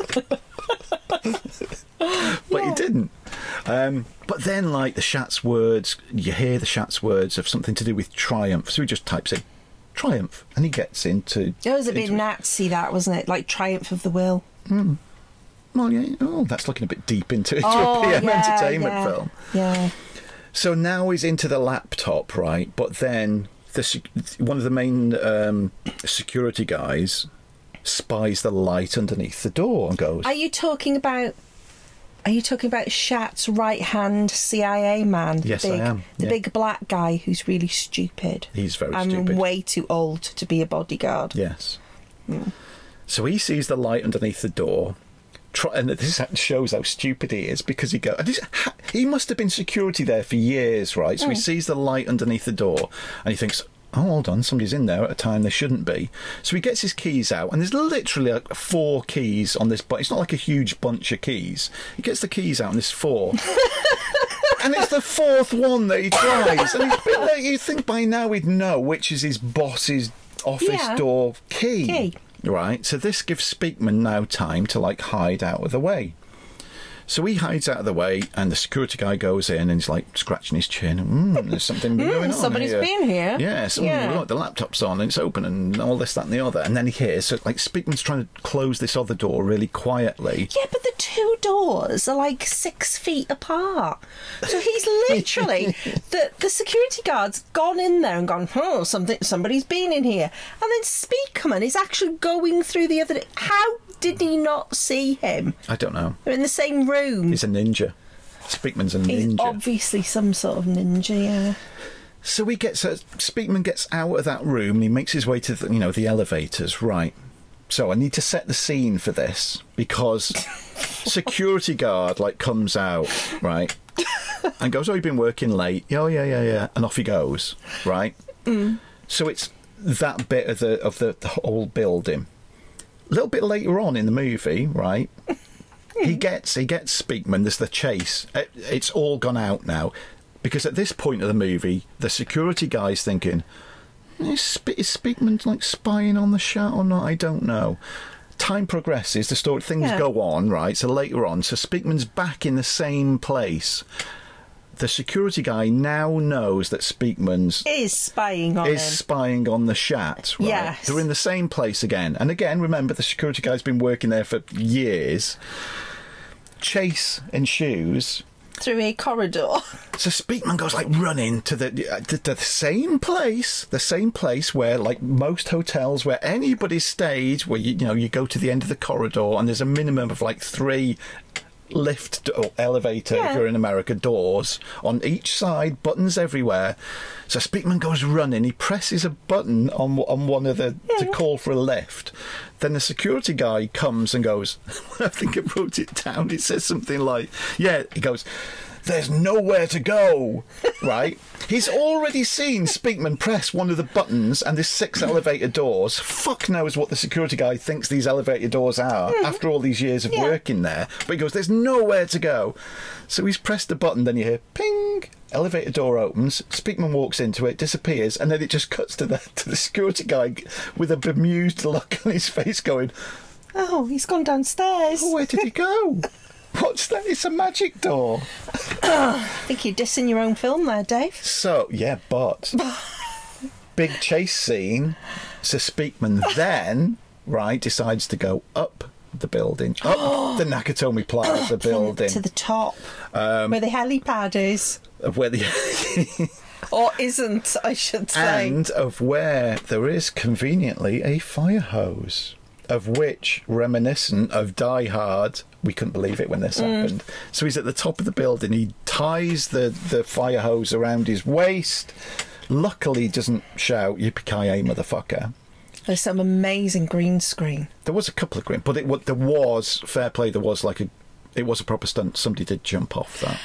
But you didn't. But then, like, the Shat's words, you hear the Shat's words of something to do with triumph. So he just types in triumph, and he gets into... It was a bit Nazi, that, wasn't it? Like Triumph of the Will. Mm. Well, yeah. Oh, that's looking a bit deep into a PM entertainment film. Yeah. So now he's into the laptop, right? But then one of the main security guys spies the light underneath the door and goes... Are you talking about Shat's right-hand CIA man? Yes, I am. The big black guy who's really stupid. He's very stupid. And way too old to be a bodyguard. Yes. Mm. So he sees the light underneath the door... And this shows how stupid he is, because he must have been security there for years, right? So he sees the light underneath the door and he thinks, oh, hold on, somebody's in there at a time they shouldn't be. So he gets his keys out, and there's literally like 4 keys on this, but it's not like a huge bunch of keys. He gets the keys out, and there's 4. And it's the 4th one that he tries. And you think by now he'd know which is his boss's office door key. Right, so this gives Speakman now time to, like, hide out of the way. So he hides out of the way, and the security guy goes in, and he's, like, scratching his chin. There's something going on. Somebody's been here. Yeah, look, the laptop's on, and it's open, and all this, that, and the other. And then he hears, so, like, Speakman's trying to close this other door really quietly. Yeah, but the 2 doors are, like, 6 feet apart. So he's literally... the security guard's gone in there and gone, somebody's been in here. And then Speakman is actually going through the other... How did he not see him? I don't know. They're in the same room. He's a ninja. Speakman's a ninja. He's obviously some sort of ninja, yeah. So Speakman gets out of that room and he makes his way to the elevators, right? So I need to set the scene for this, because security guard comes out, right, and goes, "Oh, you've been working late." "Oh, yeah," and off he goes, right? Mm. So it's that bit of the whole building. A little bit later on in the movie, right, he gets Speakman. There's the chase. It's all gone out now, because at this point of the movie, the security guy's thinking, is Speakman spying on the Shat or not? I don't know. Time progresses, things go on, right? So later on, Speakman's back in the same place. The security guy now knows that Speakman's is spying on the Shat, right? Yes. They're in the same place again. And again, remember, the security guy's been working there for years. Chase ensues through a corridor. So Speakman goes running to the same place where, like most hotels where anybody stayed, where you go to the end of the corridor and there's a minimum of 3 lift or elevator, if you're in America, doors on each side, buttons everywhere. So Speakman goes running, he presses a button on one of to call for a lift. Then the security guy comes and goes, I think I wrote it down, it says something like, he goes, "There's nowhere to go," right? He's already seen Speakman press one of the buttons and there's 6 elevator doors. Fuck knows what the security guy thinks these elevator doors are after all these years of working there. But he goes, "There's nowhere to go." So he's pressed the button, then you hear ping, elevator door opens, Speakman walks into it, disappears, and then it just cuts to the security guy with a bemused look on his face going, "Oh, he's gone downstairs. Oh, where did he go?" What's that? It's a magic door. I think you're dissing your own film there, Dave. So, yeah, but... big chase scene. So Speakman then, right, decides to go up the building. Up the Nakatomi Plaza building. To the top. Where the helipad is. Where the... or isn't, I should say. And of where there is conveniently a fire hose. Of which, reminiscent of Die Hard, we couldn't believe it when this happened. So he's at the top of the building. He ties the fire hose around his waist. Luckily, he doesn't shout, "Yippee-ki-yay, motherfucker." There's some amazing green screen. There was a couple of green, but there was fair play. There was it was a proper stunt. Somebody did jump off that.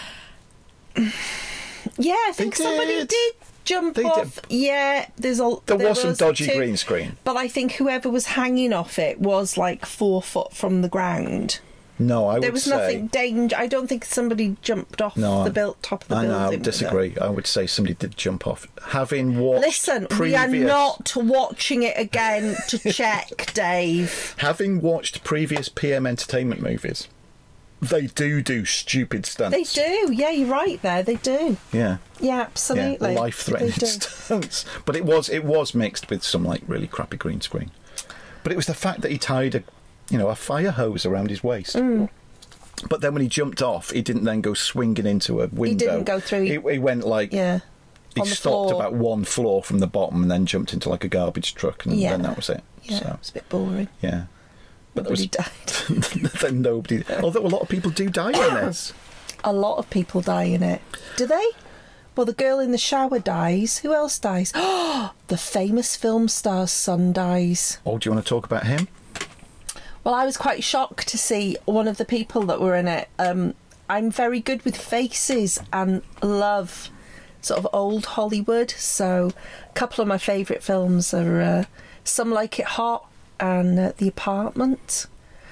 Yeah, I think somebody did jump They off. did. Yeah, there was some dodgy two, green screen. But I think whoever was hanging off it was like 4 foot from the ground. No, I would say... There was nothing danger. I don't think somebody jumped off the top of the building. I would disagree. I would say somebody did jump off. Having watched Listen, we are not watching it again to check, Dave. Having watched previous PM Entertainment movies, they do stupid stunts. They do. Yeah, you're right there. They do. Yeah. Yeah, absolutely. Yeah, life-threatening stunts. But it was mixed with some like really crappy green screen. But it was the fact that he tied a fire hose around his waist. But then when he jumped off, he didn't then go swinging into a window. He didn't go through. He went like... Yeah. He stopped about 1 floor from the bottom and then jumped into like a garbage truck, and then that was it. Yeah, so, it was a bit boring. Yeah. But Nobody died. Then nobody... Although a lot of people do die in this. A lot of people die in it. Do they? Well, the girl in the shower dies. Who else dies? The famous film star's son dies. Oh, do you want to talk about him? Well, I was quite shocked to see one of the people that were in it. I'm very good with faces and love sort of old Hollywood. So a couple of my favourite films are Some Like It Hot and The Apartment.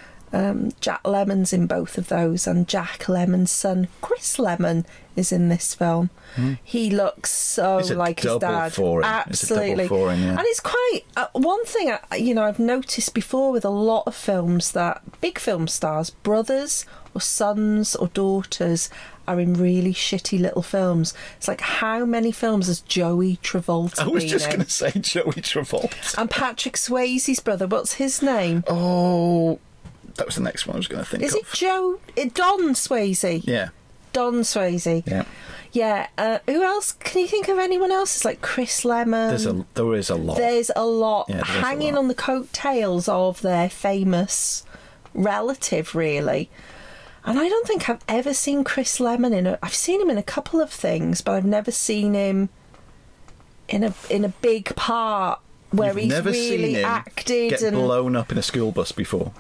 Jack Lemmon's in both of those, and Jack Lemmon's son Chris Lemon is in this film. He looks so like his dad. Absolutely. And it's quite one thing I've noticed before with a lot of films, that big film stars, brothers or sons or daughters, are in really shitty little films. It's like, how many films has Joey Travolta been in? I was just going to say Joey Travolta. And Patrick Swayze's brother, what's his name? Oh, that was the next one I was going to think of. Is it Don Swayze? Yeah. Don Swayze. Yeah. Yeah. Who else? Can you think of anyone else? It's like Chris Lemon. There is a lot. There's a lot hanging on the coattails of their famous relative, really. And I don't think I've ever seen Chris Lemon I've seen him in a couple of things, but I've never seen him in a big part where he's never really seen him acted get and blown up in a school bus before.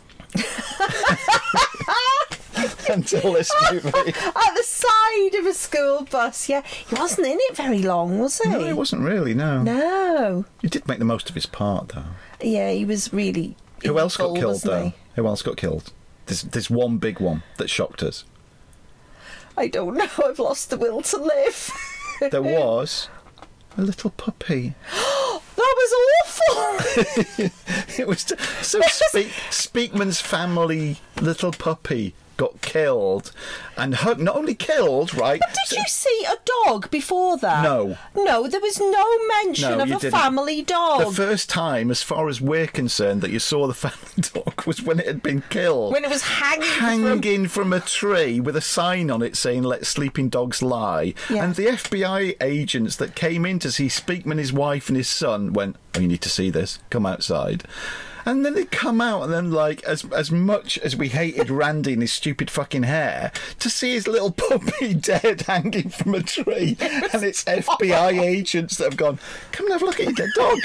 Until this movie. At the side of a school bus, yeah. He wasn't in it very long, was he? No, he wasn't really, no. No. He did make the most of his part, though. Yeah, he was really Who else got killed, wasn't though? he? Who else got killed? There's one big one that shocked us. I don't know, I've lost the will to live. There was a little puppy. That was awful! It was... Speakman's family little puppy got killed, and not only killed, right? But did you see a dog before that? No. No, there was no mention of a family dog. The first time, as far as we're concerned, that you saw the family dog was when it had been killed. When it was hanging from a tree with a sign on it saying, "Let sleeping dogs lie." Yeah. And the FBI agents that came in to see Speakman, his wife and his son went, "Oh, you need to see this. Come outside." And then they come out, and then, like, as much as we hated Randy and his stupid fucking hair, to see his little puppy dead hanging from a tree, and it's FBI agents that have gone, "Come and have a look at your dead dog."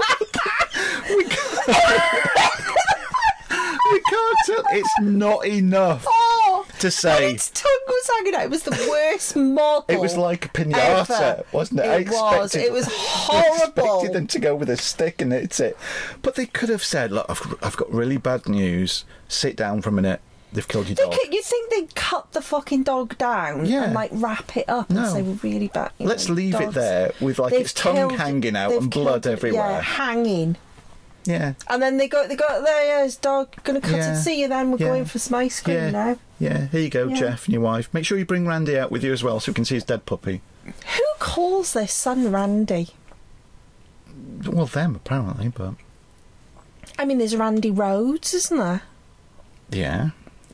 we can't tell. It's not enough to say. And its tongue was hanging out. It was the worst model. It was like a pinata, ever. Wasn't it? It was. It was horrible. I expected them to go with a stick and hit it. But they could have said, "Look, I've got really bad news. Sit down for a minute. They've killed your dog." You think they'd cut the fucking dog down and like wrap it up and say we're really bad? Let's leave it there with like its tongue hanging out and blood everywhere. Yeah, hanging. Yeah. And then they got there. Yeah, his dog gonna cut and see you. Then we're going for some ice cream now. Yeah. Here you go, Jeff and your wife. Make sure you bring Randy out with you as well, so we can see his dead puppy. Who calls their son Randy? Well, them apparently, but I mean, there's Randy Rhodes, isn't there? Yeah.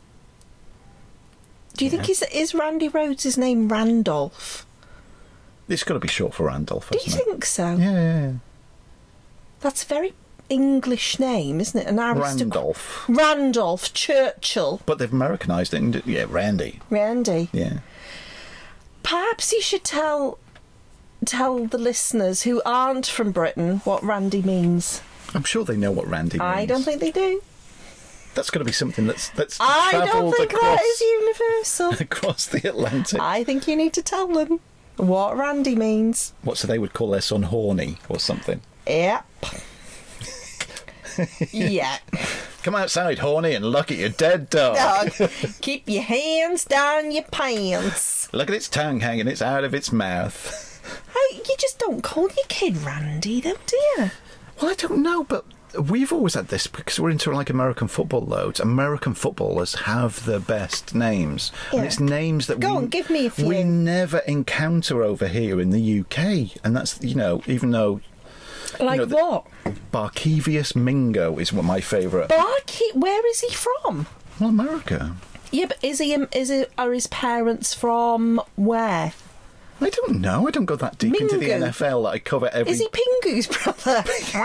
Do you think is Randy Rhodes' name Randolph? It's got to be short for Randolph. Do you think so? Yeah. That's a very English name, isn't it? An Randolph. Randolph Churchill. But they've Americanised it. Yeah, Randy. Randy. Yeah. Perhaps you should tell the listeners who aren't from Britain what Randy means. I'm sure they know what Randy means. I don't think they do. That's got to be something that's I don't travelled think across, that is universal. across the Atlantic. I think you need to tell them what Randy means. What, so they would call their son Horny or something? Yep. Yeah. Come outside, Horny, and look at your dead dog. Dog, keep your hands down your pants. Look at its tongue hanging, it's out of its mouth. You just don't call your kid Randy, though, do you? Well, I don't know, but we've always had this because we're into like American football loads. American footballers have the best names. Yeah. And it's names that Go on, give me a few. we never encounter over here in the UK. And that's, even though... Like what? Barkevius Mingo is one of my favourite. Where is he from? Well, America. Yeah, but are his parents from where? I don't know. I don't go that deep into the Mingo. NFL that I cover every... Is he Pingu's brother?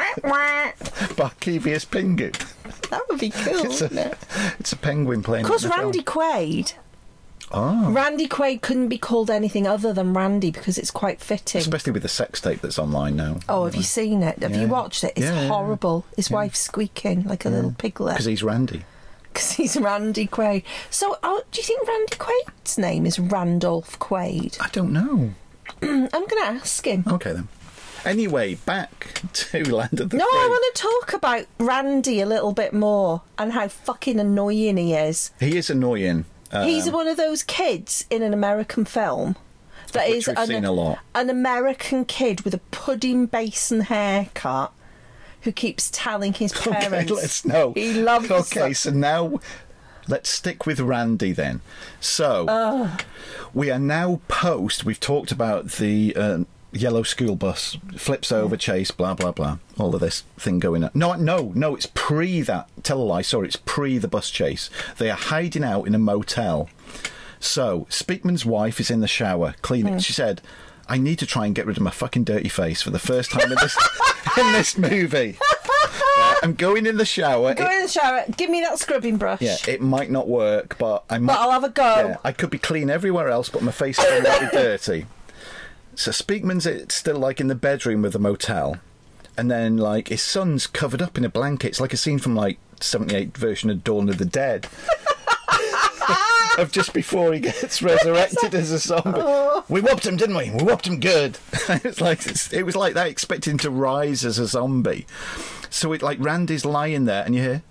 Barkevius Pingu. That would be cool, wouldn't it? It's a penguin playing. Because in the Randy Quaid. film. Oh. Randy Quaid couldn't be called anything other than Randy because it's quite fitting. Especially with the sex tape that's online now. Oh, have you seen it? Have Yeah. you watched it? It's Yeah. horrible. His wife's squeaking like a little piglet. Because he's Randy. Because he's Randy Quaid. So, do you think Randy Quaid's name is Randolph Quaid? I don't know. I'm going to ask him. Okay then. Anyway, back to Land of the No, Free. I want to talk about Randy a little bit more and how fucking annoying he is. He is annoying. He's one of those kids in an American film that Which is we've seen a lot. an American kid with a pudding basin haircut who keeps telling his parents. Okay, let's know. He loves. Okay, so now let's stick with Randy then. So we are now we've talked about the yellow school bus flips over, chase, blah blah blah, all of this thing going on. No, it's pre that. Tell a lie. Sorry, it's pre the bus chase. They are hiding out in a motel. So Speakman's wife is in the shower cleaning. She said, "I need to try and get rid of my fucking dirty face for the first time in this in this movie. I'm going in the shower. Go in the shower. Give me that scrubbing brush. Yeah, it might not work, but I might. But I'll have a go. Yeah, I could be clean everywhere else, but my face is might be dirty." So Speakman's still like in the bedroom with the motel, and then like his son's covered up in a blanket. It's like a scene from like 78 version of Dawn of the Dead. Of just before he gets resurrected as a zombie. We whooped him, didn't we? We whooped him good. It was like that, expecting him to rise as a zombie. So it like Randy's lying there, and you hear.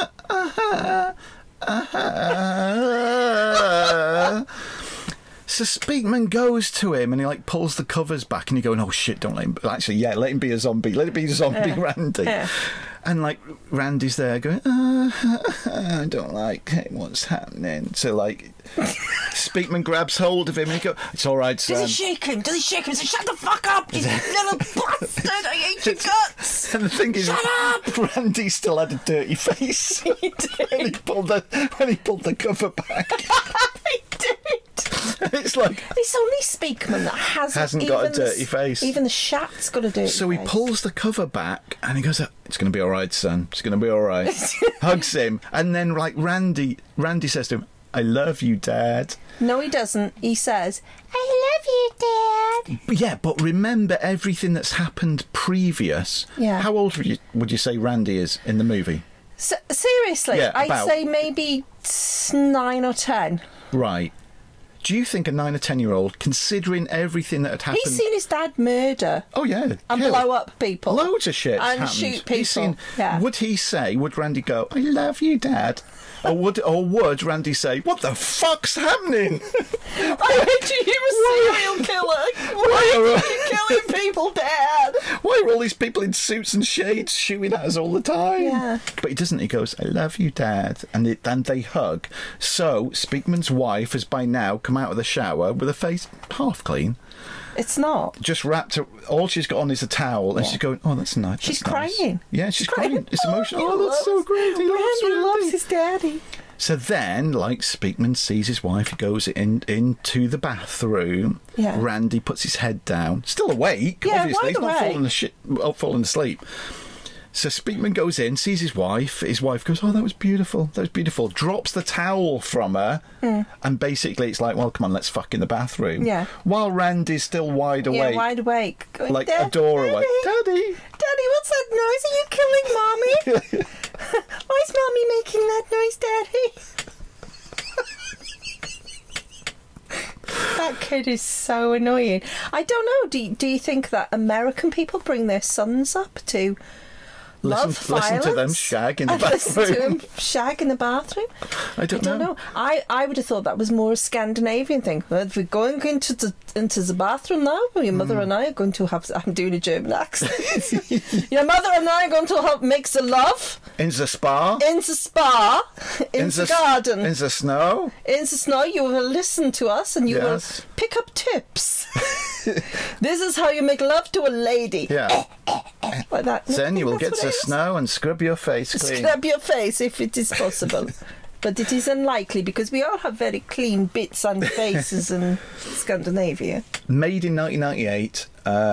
So Speakman goes to him and he like pulls the covers back and you're going, oh shit, don't let him. Actually, yeah, let him be a zombie. Let it be zombie Randy. Yeah. And like Randy's there going, I don't like what's happening. So like Speakman grabs hold of him and he goes, it's all right, son. Does he shake him? Does he shake him? He says, shut the fuck up, you little bastard! I hate your guts! And the thing is, Shut up! Randy still had a dirty face. He did. when he pulled the cover back. He did. It's like It's only Speakman that hasn't got a dirty face. Even the shat's got a dirty face. So he pulls the cover back and he goes, it's going to be all right, son. It's going to be all right. Hugs him. And then, like, Randy says to him, I love you, Dad. No, he doesn't. He says, I love you, Dad. Yeah, but remember everything that's happened previous. Yeah. How old would you say Randy is in the movie? Seriously, Yeah, I'd about. say maybe 9 or 10. Right. Do you think a 9 or 10-year-old, considering everything that had happened... He's seen his dad murder Oh, yeah. and kill. blow up people. Loads of shit And happened. shoot people. He's seen, Yeah. Would Randy go, I love you, Dad? Or would Randy say, what the fuck's happening? I heard you're a serial killer. Why are you killing people, Dad? Why are all these people in suits and shades shooting at us all the time? Yeah. But he doesn't. He goes, I love you, Dad. And they hug. So Speakman's wife has by now come out of the shower with her face half clean. It's not. Just wrapped her, all she's got on is a towel, and Yeah. she's going, oh, that's nice. She's that's nice." crying. Yeah, she's crying. It's emotional. Oh, that's so great. He Randy loves loves his daddy. So then, like, Speakman sees his wife, he goes into the bathroom. Yeah. Randy puts his head down, still awake, Yeah, obviously. wide He's not awake. falling asleep. So Speakman goes in, sees his wife. His wife goes, "Oh, that was beautiful. That was beautiful." Drops the towel from her, and basically it's like, "Well, come on, let's fuck in the bathroom." Yeah. While Randy's still wide awake, Yeah, wide awake. Going, like a doorway. Daddy. Daddy, what's that noise? Are you killing Mommy? Why is Mommy making that noise, Daddy? That kid is so annoying. I don't know. Do you think that American people bring their sons up to love Listen to them violence shag in the and listen to bathroom. them shag in the bathroom? I don't know. I would have thought that was more a Scandinavian thing. Well, if we're going into the bathroom now, your mother and I are going to have... I'm doing a German accent. Your mother and I are going to help make the love In the spa. in the spa, in the garden. In the snow. In the snow, you will listen to us and you Yes. will pick up tips. This is how you make love to a lady. Yeah. Like that. Then you will get That's the what it is. snow and scrub your face clean. Scrub your face if it is possible. But it is unlikely because we all have very clean bits on faces in Scandinavia. Made in 1998.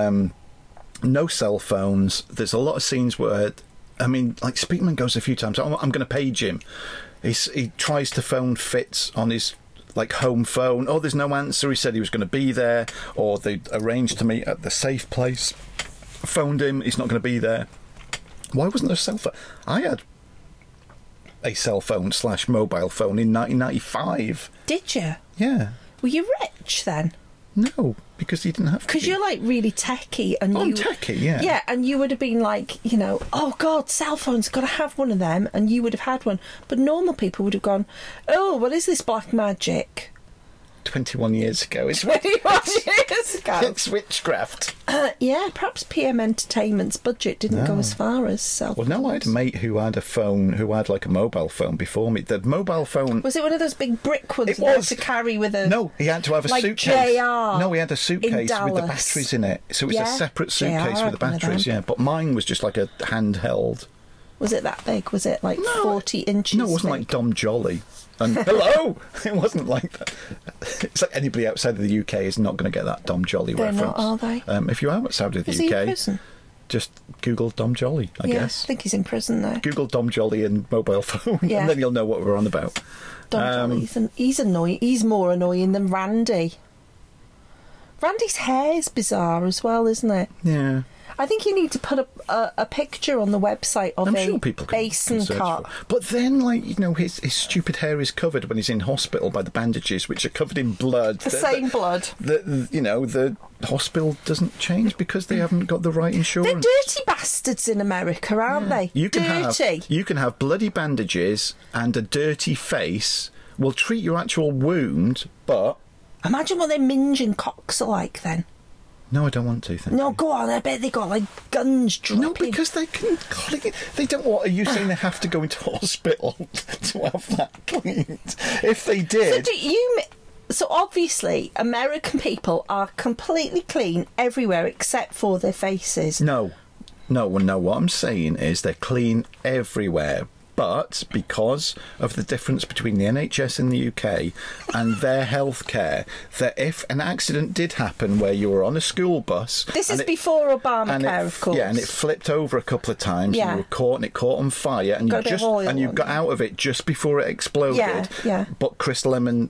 No cell phones. There's a lot of scenes where, I mean, like Speakman goes a few times. I'm going to page him. He tries to phone Fitz on his like home phone. Oh, there's no answer. He said he was going to be there, or they arranged to meet at the safe place. Phoned him. He's not going to be there. Why wasn't there a cell phone? I had a cell phone / mobile phone in 1995. Did you? Yeah. Were you rich then? No, because he didn't have to. Because you're like really techie, and I'm you techie, yeah. Yeah, and you would have been like, you know, oh God, cell phones, got to have one of them, and you would have had one. But normal people would have gone, oh, what is this black magic? 21 years ago. It's 21 years ago. It's witchcraft. Yeah, perhaps PM Entertainment's budget didn't go as far as cell Well, no, I had a mate who had a phone, who had like a mobile phone before me. The mobile phone... Was it one of those big brick ones It you had was. to carry with a... No, he had to have a like suitcase. JR No, he had a suitcase with the Dallas. batteries in it. So it was Yeah, a separate JR suitcase with the had one of batteries, them. yeah. But mine was just like a handheld. Was it that big? Was it like 40 inches No, it wasn't like big? Dom Jolly. And hello! It wasn't like that. It's like anybody outside of the UK is not going to get that Dom Jolly They're reference. not, are they? If you are outside of the Is UK, he in prison? just Google Dom Jolly, I Yeah, guess. I think he's in prison now. Google Dom Jolly and mobile phone, Yeah. and then you'll know what we're on about. Dom Jolly, he's annoying. He's more annoying than Randy. Randy's hair is bizarre as well, isn't it? Yeah. I think you need to put a picture on the website of I'm a sure people can basin search cut. for it. But then, like, you know, his stupid hair is covered when he's in hospital by the bandages, which are covered in blood. The same blood. The hospital doesn't change because they haven't got the right They're insurance. dirty bastards in America, aren't they? You can dirty. you can have bloody bandages and a dirty face. Will treat your actual wound, but Imagine what their minging cocks are like then. no, I don't want to. Thank No, you. go on. I bet they got like guns dripping. No, because they can clean it. They don't want. Are you saying they have to go into hospital to have that cleaned? If they did, So obviously, American people are completely clean everywhere except for their faces. no. What I'm saying is they're clean everywhere. But because of the difference between the NHS in the UK and their healthcare, that if an accident did happen where you were on a school bus... This is and before and Obamacare, of course. Yeah, and it flipped over a couple of times, Yeah. and you were caught, and it caught on fire, and Got a bit of oil on got out of it just before it exploded. Yeah. But Chris Lemon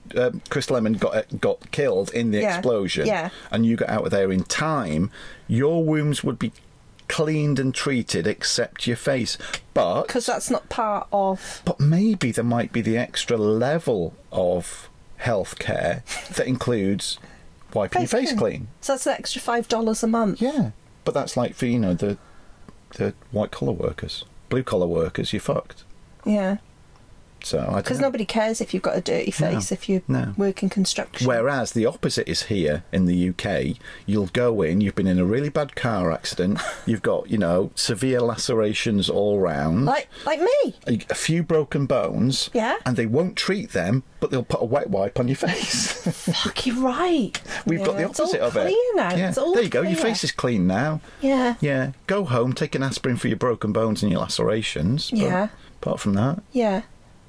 got killed in the Yeah, explosion, yeah. and you got out of there in time. Your wounds would be cleaned and treated except your face, but Because that's not part of... but maybe there might be the extra level of healthcare that includes wiping your face clean. So that's an extra $5 a month. Yeah, but that's like for the white collar workers, blue collar workers. You're fucked. Yeah. So I don't Because know. nobody cares if you've got a dirty face if you No. work in construction. Whereas the opposite is here in the UK. You'll go in, you've been in a really bad car accident, you've got, severe lacerations all round, Like me. a few broken bones, Yeah. and they won't treat them, but they'll put a wet wipe on your face. Fuck, you're right. We've got the it's all opposite of it. clear now. Yeah. It's all There you go, your clear. face is clean now. Yeah. Yeah, go home, take an aspirin for your broken bones and your lacerations. But Yeah. apart from that, Yeah.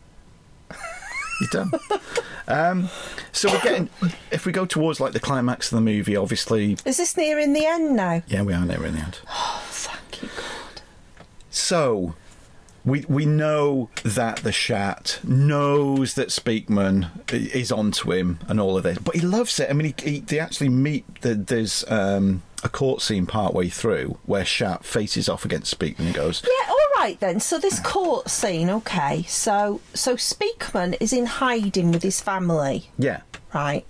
you're done. So we're getting, if we go towards like the climax of the movie, obviously, Is this nearing the end now? yeah, we are near in the end. Oh, thank you, God. So, we know that the Shat knows that Speakman is onto him and all of this, but he loves it. I mean, they actually meet. There's a court scene partway through where Shat faces off against Speakman and goes, Yeah, all right then. So this court scene, okay. So Speakman is in hiding with his family, yeah. right?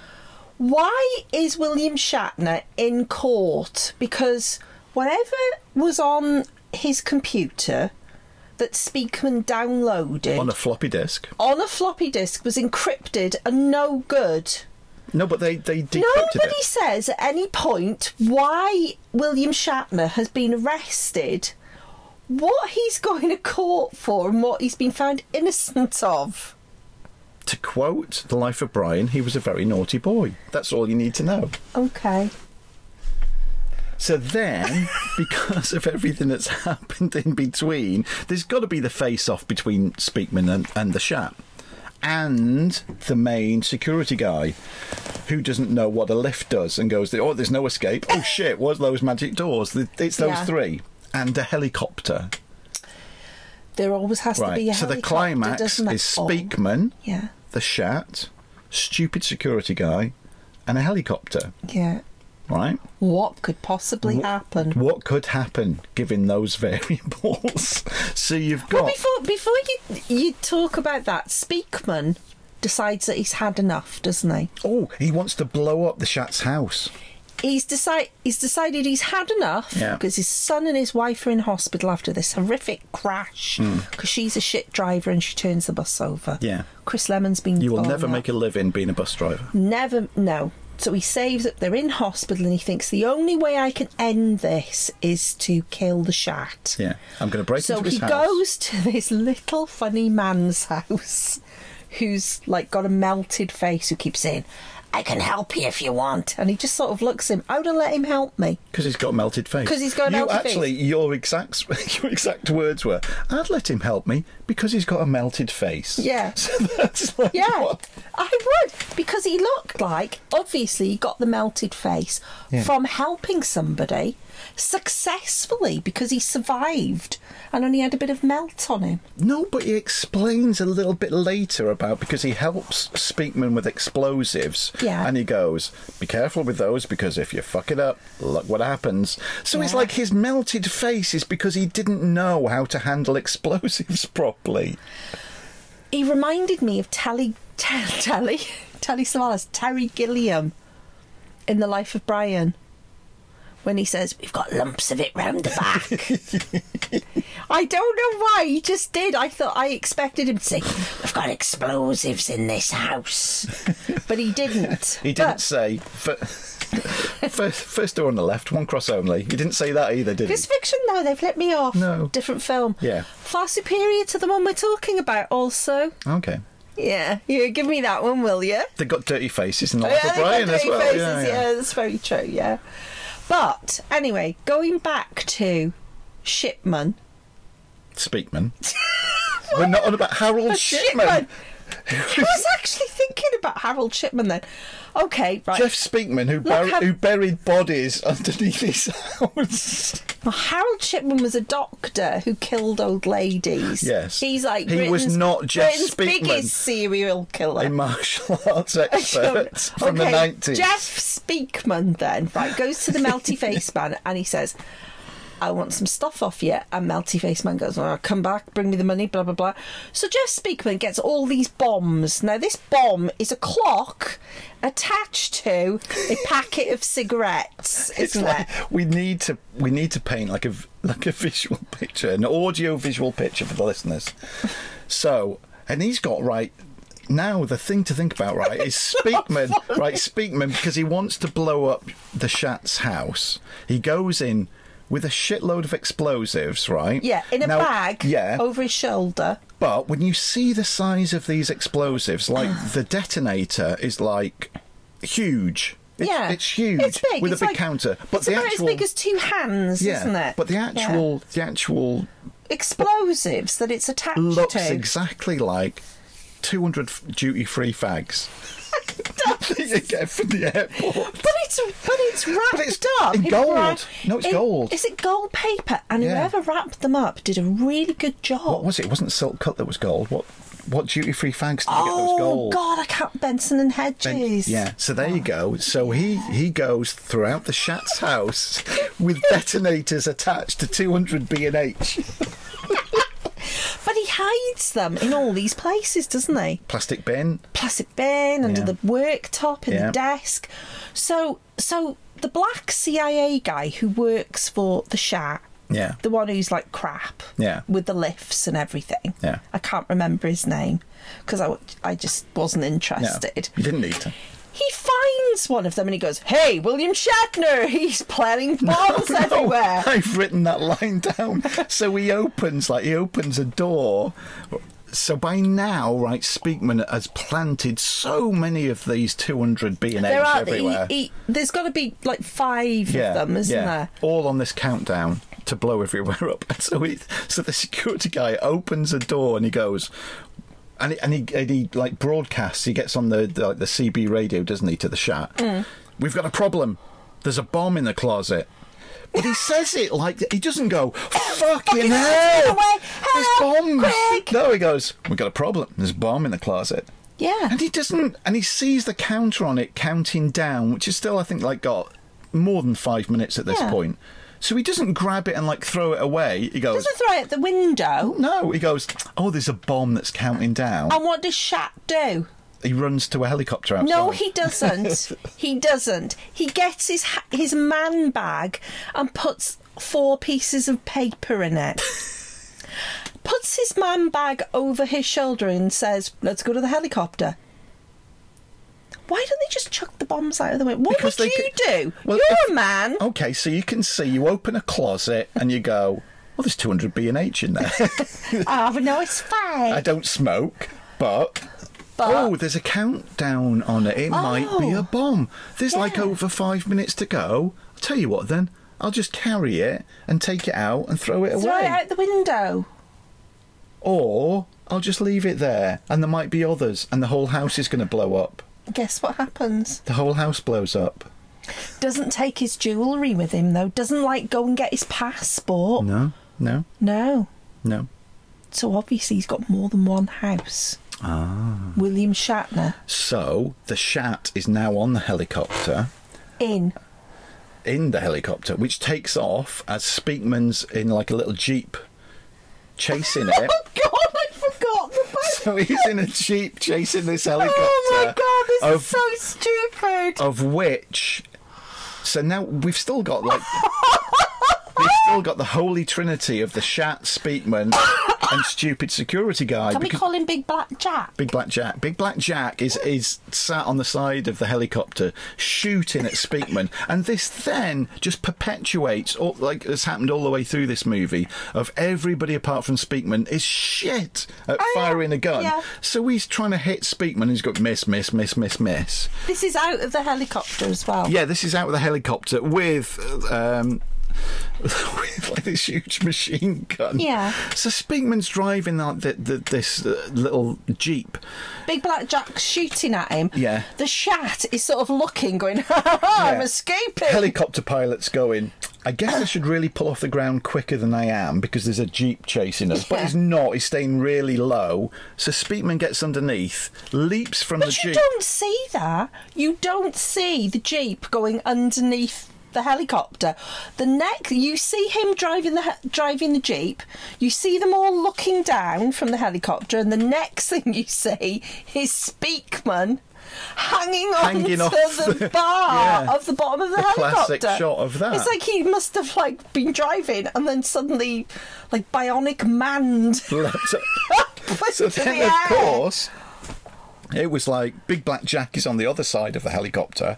Why is William Shatner in court? Because whatever was on his computer that Speakman downloaded On a floppy disk. was encrypted and no good. No, but they decrypted Nobody it. says at any point why William Shatner has been arrested, what he's going to court for, and what he's been found innocent of. To quote The Life of Brian, he was a very naughty boy. That's all you need to know. Okay. So then, because of everything that's happened in between, there's got to be the face-off between Speakman and the Shat. And the main security guy, who doesn't know what a lift does and goes, oh, there's no escape. Oh, shit, what's those magic doors? It's those three. And a helicopter. There always has to be a helicopter, so the climax is Speakman, the Shat, stupid security guy, and a helicopter. Yeah. Right? What could possibly happen? What could happen given those variables? So you've got... Well, before you talk about that, Speakman decides that he's had enough, doesn't he? Oh, he wants to blow up the Shat's house. He's decided he's had enough because his son and his wife are in hospital after this horrific crash because she's a shit driver and she turns the bus over. Yeah. Chris Lemon's been... You will never make a living being a bus driver. Never, no. So he saves it. They're in hospital and he thinks the only way I can end this is to kill the Shat. Yeah, I'm going to break into his house. So he goes to this little funny man's house who's like got a melted face who keeps saying, I can help you if you want. And he just sort of looks at him. How to let him help me? Because he's got a melted face. Because he's got a melted face. Your exact words were, I'd let him help me because he's got a melted face. Yeah. So that's like what? I would. Because he looked like, obviously, he got the melted face from helping somebody successfully because he survived and only had a bit of melt on him. No, but he explains a little bit later about because he helps Speakman with explosives. Yeah. And he goes, be careful with those because if you fuck it up, look what happens. So it's like his melted face is because he didn't know how to handle explosives properly. He reminded me of Telly Savalas, Terry Gilliam in The Life of Brian. When he says, we've got lumps of it round the back. I don't know why, he just did. I expected him to say, we've got explosives in this house. But he didn't. He didn't say, first door on the left, one cross only. He didn't say that either, did he? It's fiction though, they've let me off. No. Different film. Yeah. Far superior to the one we're talking about also. Okay. Yeah, give me that one, will you? They've got dirty faces in The Life of Brian as well. Faces, yeah, that's very true, yeah. But, anyway, going back to Shipman. Speakman. We're not on about Harold Shipman. I was actually thinking about Harold Shipman then. Okay, right. Jeff Speakman, who buried bodies underneath his house. Well, Harold Shipman was a doctor who killed old ladies. Yes. He's like he was not Jeff Britain's Speakman, biggest serial killer. a martial arts expert from the 90s. Jeff Speakman then, right, goes to the Melty Face Man and he says, I want some stuff off you. And Melty Face Man goes, oh, come back, bring me the money, blah, blah, blah. So Jeff Speakman gets all these bombs. Now, this bomb is a clock attached to a packet of cigarettes, isn't it? We need to paint like a visual picture, an audio visual picture for the listeners. So, and he's got now the thing to think about, is Speakman, Speakman, because he wants to blow up the Shat's house. He goes in with a shitload of explosives, right? Yeah, in a bag over his shoulder. But when you see the size of these explosives, the detonator is huge. It's huge. It's big. With a big counter. But it's about as big as two hands, isn't it? But the actual explosives that it's attached looks to exactly like 200 duty-free fags. that you get from the airport. But it's wrapped up in gold. No, it's gold. Is it gold paper? And Yeah. whoever wrapped them up did a really good job. What was it? It wasn't Silk Cut that was gold. What duty-free fags did you get that was gold? Oh, God, I can't... Benson and Hedges. Yeah, so there you go. So he goes throughout the Shat's house with detonators attached to 200 B&H. But he hides them in all these places, doesn't he? Plastic bin. Plastic bin, under Yeah. the worktop, in Yeah. the desk. So the black CIA guy who works for the Shat, Yeah. the one who's like crap, Yeah. with the lifts and everything. Yeah. I can't remember his name because I just wasn't No, interested. you didn't need to. He finds one of them and he goes, "Hey, William Shatner, he's planting bombs everywhere." I've written that line down. So he opens a door. So by now, right, Speakman has planted so many of these 200 B&H There are everywhere. there's got to be like 5 of them, isn't there? All on this countdown to blow everywhere up. So the security guy opens a door and he goes, and he like broadcasts. He gets on the CB radio, doesn't he, to the Shat? We've got a problem. There's a bomb in the closet. But he says it like he doesn't go, fucking hell! There's bombs! Quick. No, he goes, we've got a problem. There's a bomb in the closet. Yeah. And he doesn't, and he sees the counter on it counting down, which is still, I think, like got more than 5 minutes at this Yeah. point. So he doesn't grab it and like throw it away. He goes, Doesn't throw it at the window. no. He goes, oh, there's a bomb that's counting down. And what does Shat do? He runs to a helicopter outside. No, he doesn't. He doesn't. He gets his man bag and puts 4 pieces of paper in it. Puts his man bag over his shoulder and says, "Let's go to the helicopter." Why don't they just chuck the bombs out of the window? What Because would they you could- do? Well, You're if- a man. Okay, so you can see, you open a closet and you go, well, there's 200 B&H in there. Oh, but no, it's fine. I don't smoke, but... Oh, there's a countdown on it. It might be a bomb. There's like Yeah. over 5 minutes to go. I'll tell you what then. I'll just carry it and take it out and throw it Throw away. it out the window. Or I'll just leave it there and there might be others and the whole house is going to blow up. Guess what happens? The whole house blows up. Doesn't take his jewellery with him, though. Doesn't, like, go and get his passport. No. No. So obviously he's got more than one house. William Shatner. So the Shat is now on the helicopter. In The helicopter, which takes off as Speakman's in like a little jeep chasing it. Oh God, I forgot the bit. So he's in a jeep chasing this helicopter. Oh my God, this of, is so stupid. Of which, so now we've still got like we've still got the holy trinity of the Shat, Speakman, and stupid security guy. Can we because- call him Big Black Jack? Big Black Jack. Big Black Jack is sat on the side of the helicopter shooting at Speakman, and this then just perpetuates, like has happened all the way through this movie, of everybody apart from Speakman is shit at firing a gun. yeah. So he's trying to hit Speakman, and he's got miss. This is out of the helicopter as well. Yeah, this is out of the helicopter with like this huge machine gun. Yeah. So Speakman's driving this little jeep. Big Black Jack's shooting at him. Yeah. The Shat is sort of looking, going, "Ha ha ha! I'm Yeah. escaping." Helicopter pilot's going, I guess I should really pull off the ground quicker than I am because there's a jeep chasing us. But Yeah. he's not. He's staying really low. So Speakman gets underneath, leaps from the But you jeep. don't see that. You don't see the jeep going underneath the helicopter. You see him driving the jeep. You see them all looking down from the helicopter, and the next thing you see is Speakman hanging onto off the bar yeah. of the bottom of the The helicopter. classic shot of that. It's like he must have like been driving and then suddenly like bionic manned. Leapt up. So into then, the of air. course, it was like Big Black Jack is on the other side of the helicopter.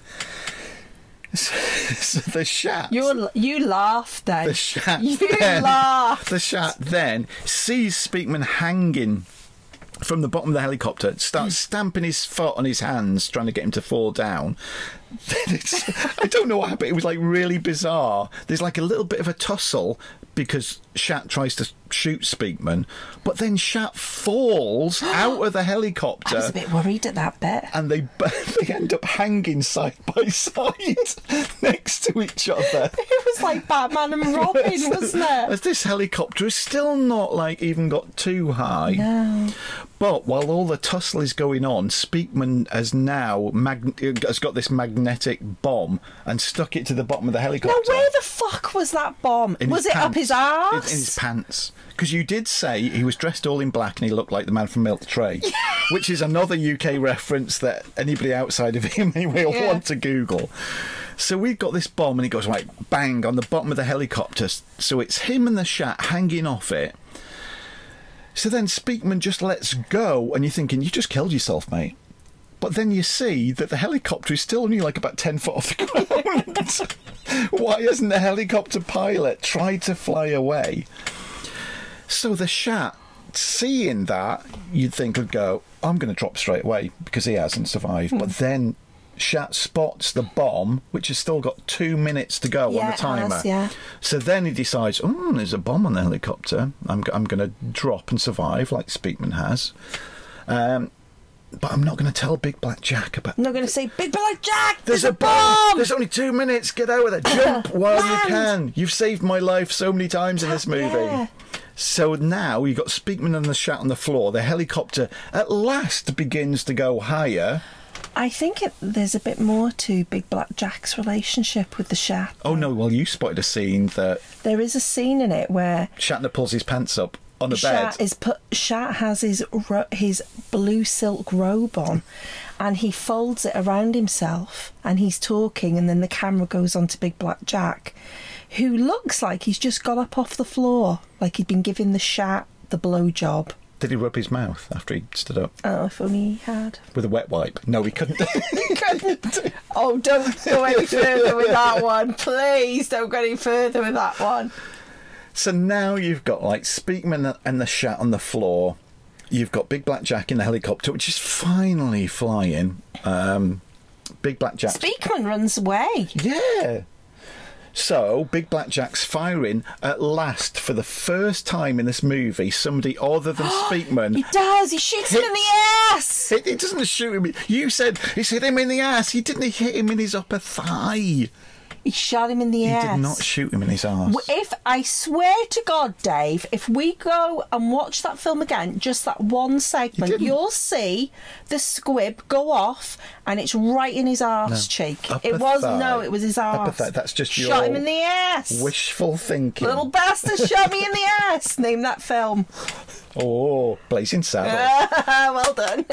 So the Shat. You laughed then. The Shat. You then, laughed. The Shat then sees Speakman hanging from the bottom of the helicopter, starts stamping his foot on his hands, trying to get him to fall down. Then I don't know what happened. It was like really bizarre. There's like a little bit of a tussle because Shat tries to shoot Speakman, but then Shat falls out of the helicopter. I was a bit worried at that bit. And they end up hanging side by side next to each other. It was like Batman and Robin, wasn't it? As this helicopter is still not like even got too high. No. But while all the tussle is going on, Speakman has now has got this magnetic bomb and stuck it to the bottom of the helicopter. Now, where the fuck was that bomb? Was it up his arse? In his pants. Because you did say he was dressed all in black and he looked like the man from Milk Tray, which is another UK reference that anybody outside of him will want to Google. So we've got this bomb and it goes like bang on the bottom of the helicopter. So it's him and the Shat hanging off it. So then Speakman just lets go and you're thinking, you just killed yourself, mate. But then you see that the helicopter is still only like about 10 foot off the ground. Why hasn't the helicopter pilot tried to fly away? So the Shat, seeing that, you'd think would go, I'm going to drop straight away because he hasn't survived. But then Shat spots the bomb, which has still got 2 minutes to go on the timer. So then he decides, there's a bomb on the helicopter. I'm going to drop and survive like Speakman has. But I'm not going to tell Big Black Jack about... I'm not going to say, Big Black Jack, there's a bomb! There's only 2 minutes. Get out of there. Jump while you can. You've saved my life so many times in this movie. Yeah. So now you've got Speakman and the Shat on the floor. The helicopter at last begins to go higher. I think there's a bit more to Big Black Jack's relationship with the Shat. Oh, no, well, you spotted a scene that... There is a scene in it where... Shatner pulls his pants up on a bed. Shat has his blue silk robe on and he folds it around himself and he's talking and then the camera goes on to Big Black Jack, who looks like he's just got up off the floor, like he'd been giving the Shat the blowjob. Did he rub his mouth after he stood up? Oh, if only he had. With a wet wipe? No, he couldn't. He couldn't. Oh, don't go any further with that one. Please don't go any further with that one. So now you've got like Speakman and the Shat on the floor. You've got Big Black Jack in the helicopter, which is finally flying. Big Black Jack. Speakman runs away. Yeah. So, Big Black Jack's firing at last, for the first time in this movie, somebody other than Speakman. He does, he shoots him in the ass! He doesn't shoot him. You said he's hit him in the ass. He didn't hit him in his upper thigh. He shot him in the ass. He did not shoot him in his arse. If I swear to God, Dave, if we go and watch that film again, just that one segment, you'll see the squib go off, and it's right in his arse cheek. It was his arse. That's just your shot him in the ass. Wishful thinking. Little bastard shot me in the ass. Name that film. Oh, Blazing Saddles. Well done.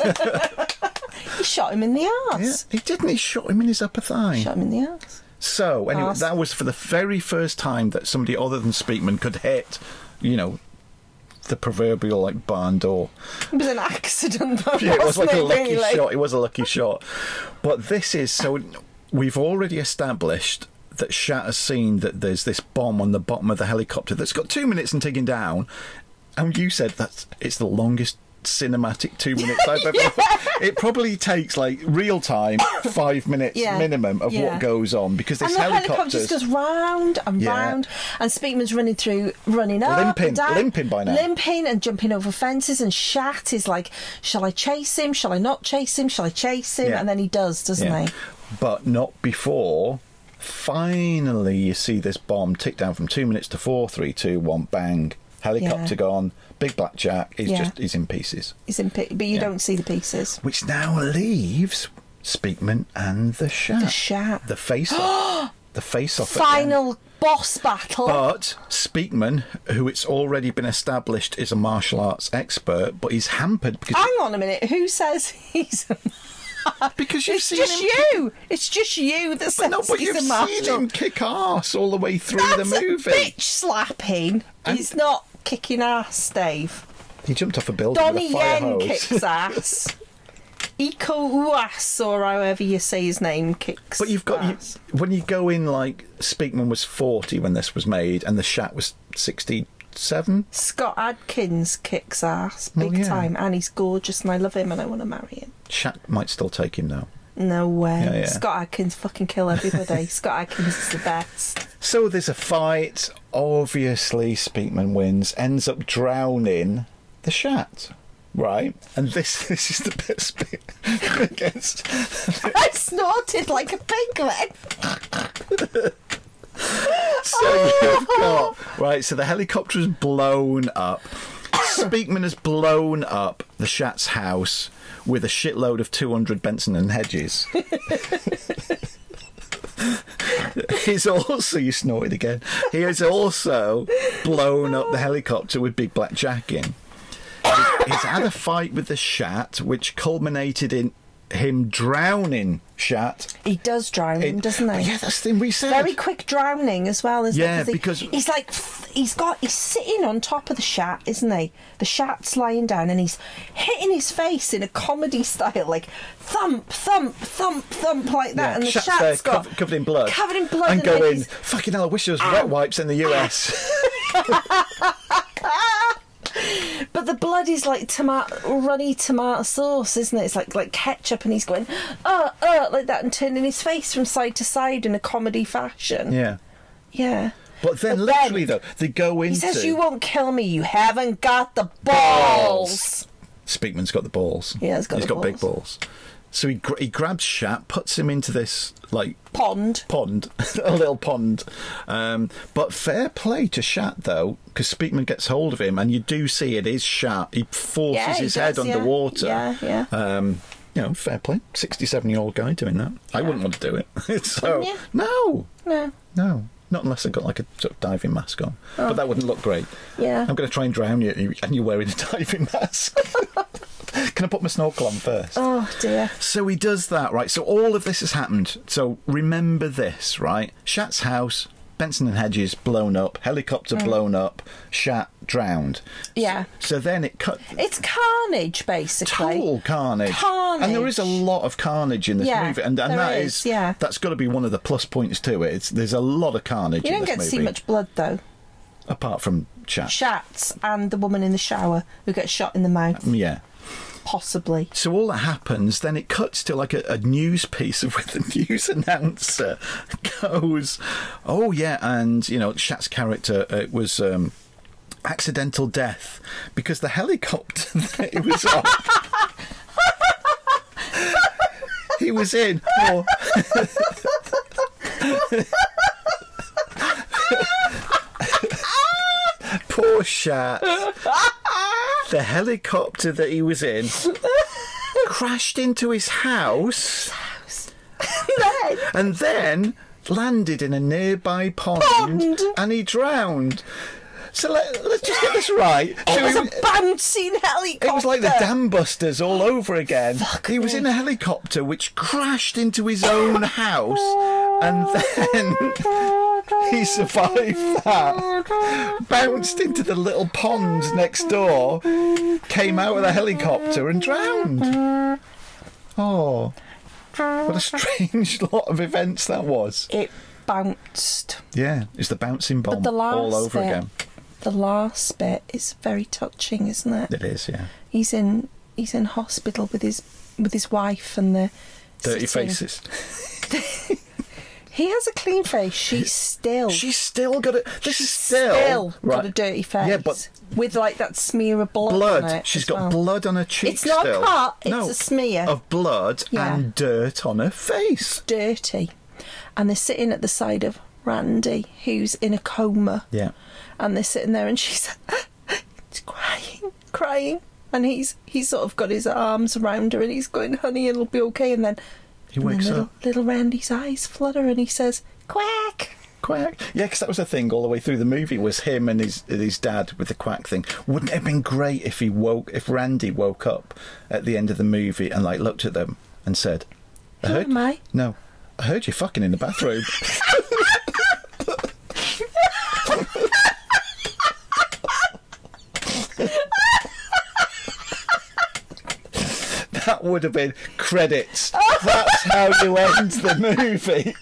He shot him in the arse. Yeah, he didn't. He shot him in his upper thigh. Shot him in the arse. So, anyway, that was for the very first time that somebody other than Speakman could hit, the proverbial, like, barn door. It was an accident, though, yeah, it was like a lucky really? shot. It was a lucky shot. But this is... So, we've already established that Shat has seen that there's this bomb on the bottom of the helicopter that's got 2 minutes and ticking down. And you said that it's the longest cinematic 2 minutes I've ever... It probably takes, like, real time 5 minutes minimum of what goes on, because this helicopter just goes round and round, and Speakman's running up and down, limping by now, limping and jumping over fences, and Shat is like, shall I chase him, shall I not chase him, shall I chase him? And then he does, doesn't he? But not before finally you see this bomb tick down from 2 minutes to 4, 3, 2, 1, bang, helicopter gone. Big Black Jack is he's in pieces. He's in but you don't see the pieces. Which now leaves Speakman and the Shat. The Shat. The face-off. The face-off. Final boss battle. But Speakman, who it's already been established is a martial arts expert, but he's hampered because... Hang on a minute. Who says he's... Because you've seen him... It's just you that says but he's you've a martial... seen him kick arse all the way through the movie. That's a bitch slapping. He's not kicking ass, Dave. He jumped off a building Donnie with a fire Yen hose. kicks ass. Iko Uas, or however you say his name, kicks But you've got... ass. when you go in, like, Speakman was 40 when this was made, and the Shat was 67. Scott Adkins kicks ass big time, and he's gorgeous, and I love him, and I want to marry him. Shat might still take him, though. No way. Yeah. Scott Adkins fucking kill everybody. Scott Adkins is the best. So there's a fight. Obviously, Speakman wins, ends up drowning the Shat. Right? And this is the bit Speakman gets. I snorted like a pig then. So you've got... Right, so the helicopter is blown up. Speakman has blown up the Shat's house with a shitload of 200 Benson and Hedges. He's also... You snorted again. He has also blown up the helicopter with Big Black Jack in. He's had a fight with the Shat, which culminated in him drowning Shat. He does drown him, doesn't he? Yeah, that's the thing we said. Very quick drowning as well, isn't Yeah, it? because... he's like... He's sitting on top of the Shat, isn't he? The Shat's lying down and he's hitting his face in a comedy style, like thump, thump, thump, thump, like that. Yeah, And the Shat's Shat's there, got... covered in blood. Covered in blood. And like going, he's- fucking hell, I wish there was wet wipes in the US. But the blood is like runny tomato sauce, isn't it? It's like ketchup, and he's going, like that, and turning his face from side to side in a comedy fashion. Yeah. Yeah. But then, But literally, then though, they go into... He says, "You won't kill me. You haven't got the balls." Speakman's got the balls. Yeah, he's got the big balls. So he grabs Shat, puts him into this, like... Pond. A little pond. But fair play to Shat, though, because Speakman gets hold of him, and you do see it is Shat. He forces Yeah, he his does, head yeah. underwater. Yeah. You know, fair play. 67-year-old guy doing that. I wouldn't want to do it. So, Wouldn't you? No. No. Not unless I got like a sort of diving mask on. But that wouldn't look great. Yeah. I'm going to try and drown you, and you're wearing a diving mask. Can I put my snorkel on first? Oh dear. So he does that, right? So all of this has happened. So remember this, right? Shat's house, Benson and Hedges blown up, helicopter blown up, Shat drowned. Yeah. So then it cut. It's carnage, basically. Total carnage. Carnage. And there is a lot of carnage in this Yeah, movie, and there that is, yeah. that's got to be one of the plus points to it. There's a lot of carnage You in don't this get to movie, see much blood, though. apart from Shat. Shats and the woman in the shower who gets shot in the mouth. Yeah. Possibly. So all that happens, then it cuts to like a news piece where the news announcer goes, "Oh yeah," and you know Shat's character it was accidental death because the helicopter that he was on, he was in. Poor Shat. The helicopter that he was in crashed into his house and then landed in a nearby pond. And he drowned. So let's just get this right. It So was he- a bouncing helicopter. it was like the Dam Busters all over again. He was me. in a helicopter which crashed into his own house, and then he survived that. Bounced into the little pond next door, came out of the helicopter and drowned. Oh, what a strange lot of events that was. It bounced. Yeah, it's the bouncing bomb But the last all over bit, again. The last bit is very touching, isn't it? It is, yeah. He's in hospital with his wife and the Dirty sitting- faces. He has a clean face. She's still got a. This is still got a dirty face. Yeah, but with like that smear of blood. On it She's as got well. blood on her cheek. It's not a still. cut, it's No, a smear. of blood Yeah. and dirt on her face. Dirty, and they're sitting at the side of Randy, who's in a coma. Yeah. And they're sitting there, and she's crying, and he's sort of got his arms around her, and he's going, "Honey, it'll be okay." And then He wakes up. Little Randy's eyes flutter, and he says, "Quack." Quack. Yeah, because that was the thing all the way through the movie was him and his dad with the quack thing. Wouldn't it have been great if Randy woke up at the end of the movie and like looked at them and said, Who am I? No, I heard you fucking in the bathroom." That would have been credits. That's how you end the movie.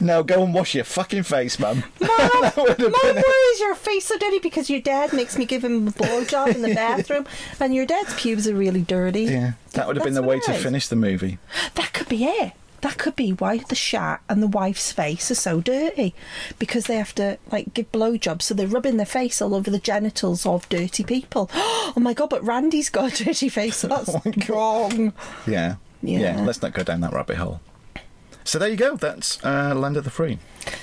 No, go and wash your fucking face, Mum. Mum, why is your face so dirty? Because your dad makes me give him a blowjob in the bathroom, and your dad's pubes are really dirty. Yeah, that would have been the That's way what to it is. finish the movie. That could be it. That could be why the shat and the wife's face are so dirty, because they have to like give blowjobs, so they're rubbing their face all over the genitals of dirty people. Oh my god! But Randy's got a dirty face, so that's wrong. Yeah. Yeah. Let's not go down that rabbit hole. So there you go. That's Land of the Free.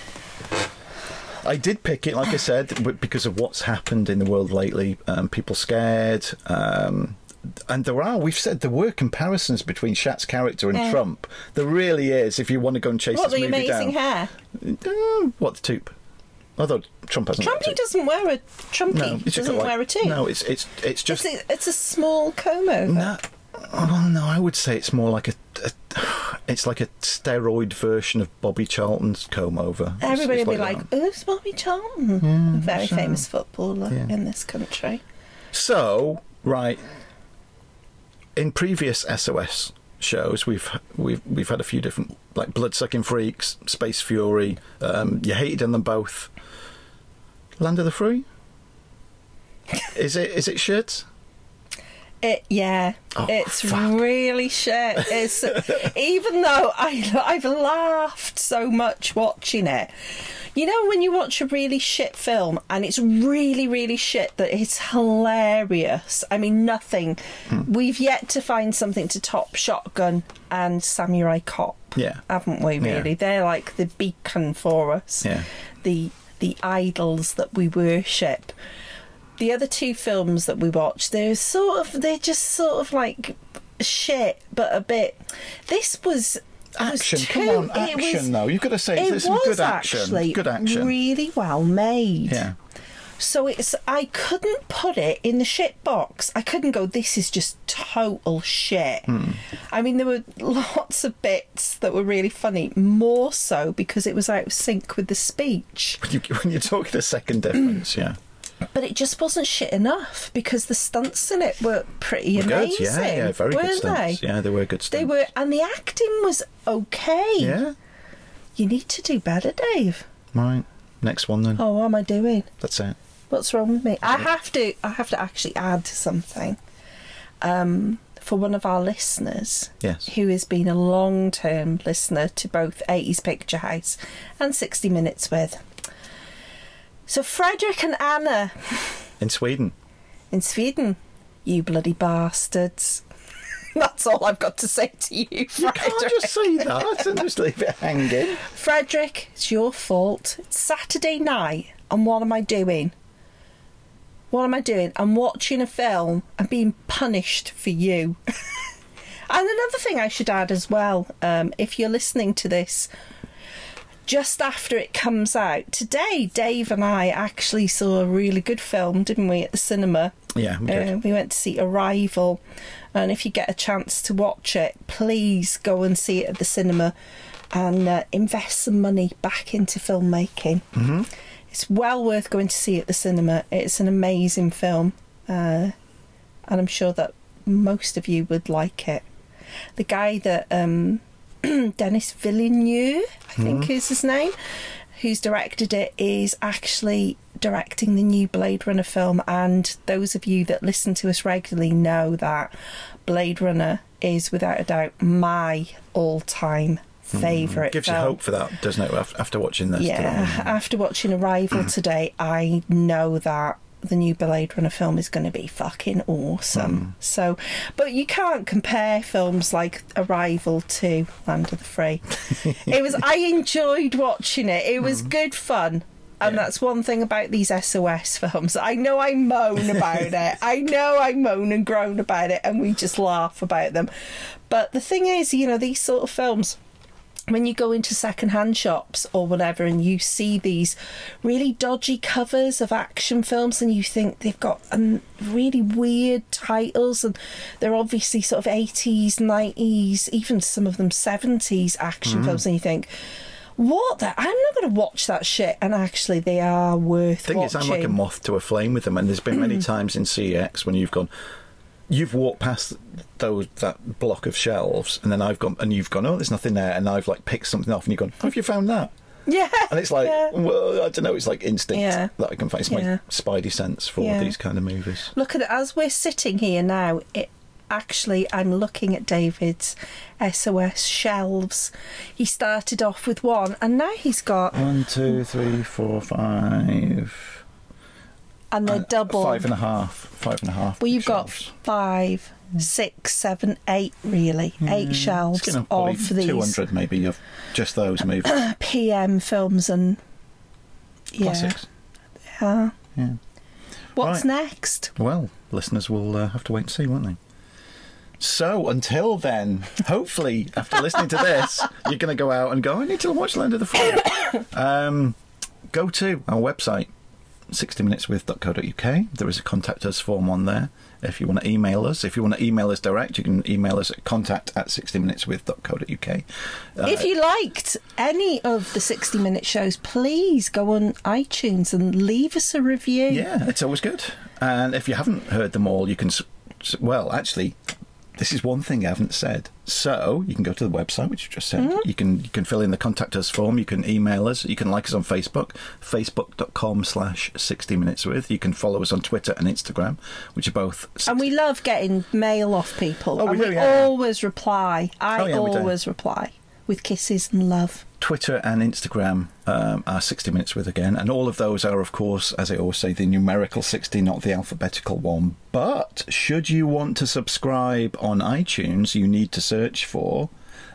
I did pick it, like I said, because of what's happened in the world lately. People scared. And there were comparisons between Shat's character and Trump. There really is, if you want to go and chase What, this the movie amazing down. hair? What, the tube? Although Trump hasn't got a Trumpy tube. doesn't wear a doesn't wear a tube. No, it's just... It's a small comb over. No, well, no, I would say it's more like it's like a steroid version of Bobby Charlton's comb over. Everybody It's will be like, that. "Who's Bobby Charlton?" A very so- famous footballer Yeah. in this country. So, right, in previous SOS shows, we've had a few different, like Bloodsucking Freaks, Space Fury. You hated them both. Land of the Free. Is it shit? It's fuck. really shit. It's even though I've laughed so much watching it. You know when you watch a really shit film and it's really, really shit, that it's hilarious. I mean, nothing. We've yet to find something to top Shotgun and Samurai Cop. Yeah. Haven't we, really? Yeah. They're like the beacon for us. Yeah. The idols that we worship. The other two films that we watched, they're just sort of like shit, but a bit. This was Action, was come too- on, it was- action though. You've got to say It there's some was good action. actually Good action. really well made. Yeah. So I couldn't put it in the shit box. I couldn't go, this is just total shit. I mean, there were lots of bits that were really funny, more so because it was out of sync with the speech. When you're talking a second difference, yeah. But it just wasn't shit enough, because the stunts in it were pretty amazing. Good, yeah, very good weren't stunts. they? Yeah, they were good stunts. They were, and the acting was okay. Yeah. You need to do better, Dave. Right. Next one then. Oh, what am I doing? That's it. What's wrong with me? I have to actually add something. For one of our listeners, Yes. who has been a long-term listener to both 80s Picture House and 60 Minutes with. So Frederick and Anna In Sweden. in Sweden, you bloody bastards. That's all I've got to say to you, You Frederick. can't just say that and just leave it hanging. Frederick, it's your fault. It's Saturday night, and what am I doing? What am I doing? I'm watching a film and being punished for you. And another thing I should add as well, if you're listening to this just after it comes out, today Dave and I actually saw a really good film, didn't we, at the cinema? Yeah, we did. We went to see Arrival, and if you get a chance to watch it, please go and see it at the cinema and invest some money back into filmmaking. Mm-hmm. It's well worth going to see at the cinema. It's an amazing film, and I'm sure that most of you would like it. The guy that Denis Villeneuve, I think is his name, who's directed it, is actually directing the new Blade Runner film. And those of you that listen to us regularly know that Blade Runner is without a doubt my all-time favourite Gives film. you hope for that, doesn't it, after watching this? Yeah, after watching Arrival today, I know that the new Blade Runner film is going to be fucking awesome. So, but you can't compare films like Arrival to Land of the Free. I enjoyed watching it. It was good fun. And that's one thing about these SOS films. I know I moan about it. I know I moan and groan about it, and we just laugh about them. But the thing is, these sort of films, when you go into second-hand shops or whatever and you see these really dodgy covers of action films and you think they've got really weird titles, and they're obviously sort of 80s, 90s, even some of them 70s action films, and you think, what the? I'm not going to watch that shit. And actually they are worth The thing is, I'm like a moth to a flame with them, and there's been many times in CX when you've walked past that block of shelves, and then you've gone, oh, there's nothing there, and I've like picked something off, and you've gone, oh, have you found that? Yeah. And it's like, yeah. well, I don't know, it's like instinct Yeah. that I can find. It's my Yeah. spidey sense for Yeah. these kind of movies. Look at it, as we're sitting here now, actually, I'm looking at David's SOS shelves. He started off with one, and now he's got... 1, 2, 3, 4, 5... And they're double. 5.5. Well, you've shelves. got 5, 6, 7, 8, really. 8 shelves It's gonna probably of these 200 maybe of just those movies. PM films and... Yeah. Classics. Yeah. Yeah. What's Right. next? Well, listeners will have to wait and see, won't they? So, until then, hopefully, after listening to this, you're going to go out and go, I need to watch Land of the Free. Go to our website, 60minuteswith.co.uk. There is a contact us form on there if you want to email us. If you want to email us direct, you can email us at contact@60minuteswith.co.uk. If you liked any of the 60-minute shows, please go on iTunes and leave us a review. Yeah, it's always good. And if you haven't heard them all, you can... Well, actually... This is one thing I haven't said. So, you can go to the website, which you just said. Mm-hmm. You can fill in the contact us form. You can email us. You can like us on Facebook, facebook.com/60minuteswith. You can follow us on Twitter and Instagram, which are both... And we love getting mail off people. Oh, we and do, we yeah. always reply. I Oh, yeah, we do. always reply with kisses and love. Twitter and Instagram are 60 Minutes With again, and all of those are, of course, as I always say, the numerical 60, not the alphabetical one. But should you want to subscribe on iTunes, you need to search for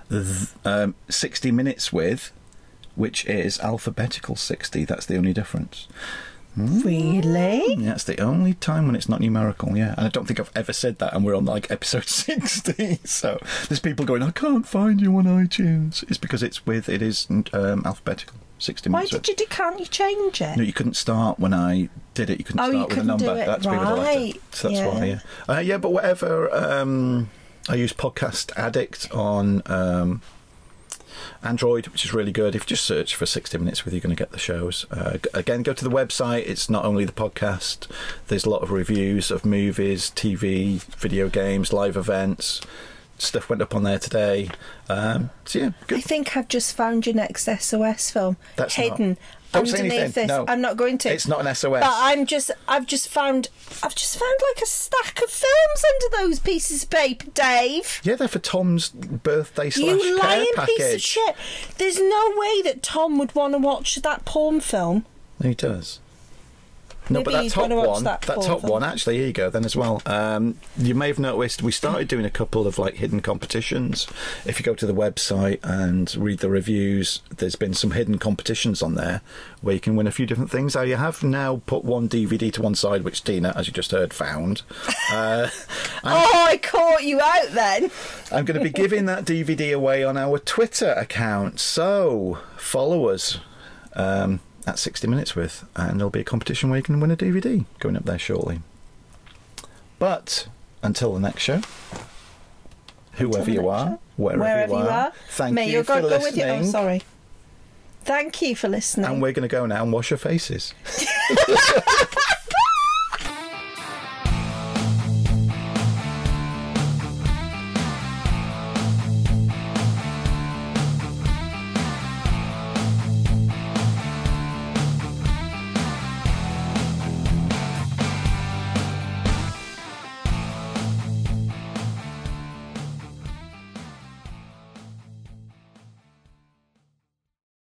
60 Minutes With, which is alphabetical 60. That's the only difference. Really? Yeah, it's the only time when it's not numerical, yeah. And I don't think I've ever said that, and we're on like episode 60. So there's people going, I can't find you on iTunes. It's because it is alphabetical. 60 Why minutes. can't you change it? No, you couldn't start when I did it. You couldn't Oh, you start with a couldn't number. do it, That's been with a letter. right, So that's yeah. why, yeah. Yeah, but whatever. I use Podcast Addict on Android, which is really good. If you just search for 60 Minutes With, you're going to get the shows. Again, go to the website. It's not only the podcast. There's a lot of reviews of movies, TV, video games, live events. Stuff went up on there today. So yeah, good. I think I've just found your next SOS film. That's hidden Don't say underneath anything. this. No. I'm not going to. It's not an SOS. But I've just found like a stack of films under those pieces of paper, Dave. Yeah, they're for Tom's birthday / You care lying package. piece of shit. There's no way that Tom would want to watch that porn film. He does. No, Maybe but that he'd top wanna watch one, that that porn top film. one, actually, here you go then as well. You may have noticed we started doing a couple of like hidden competitions. If you go to the website and read the reviews, there's been some hidden competitions on there where you can win a few different things. I have now put one DVD to one side, which Tina, as you just heard, found. I caught you out then. I'm going to be giving that DVD away on our Twitter account, so follow us. At 60 Minutes With, and there'll be a competition where you can win a DVD going up there shortly. But until the next show, whoever you are, wherever you are, thank May you your for God go with you. Oh, listening. sorry. Thank you for listening. And we're going to go now and wash our faces.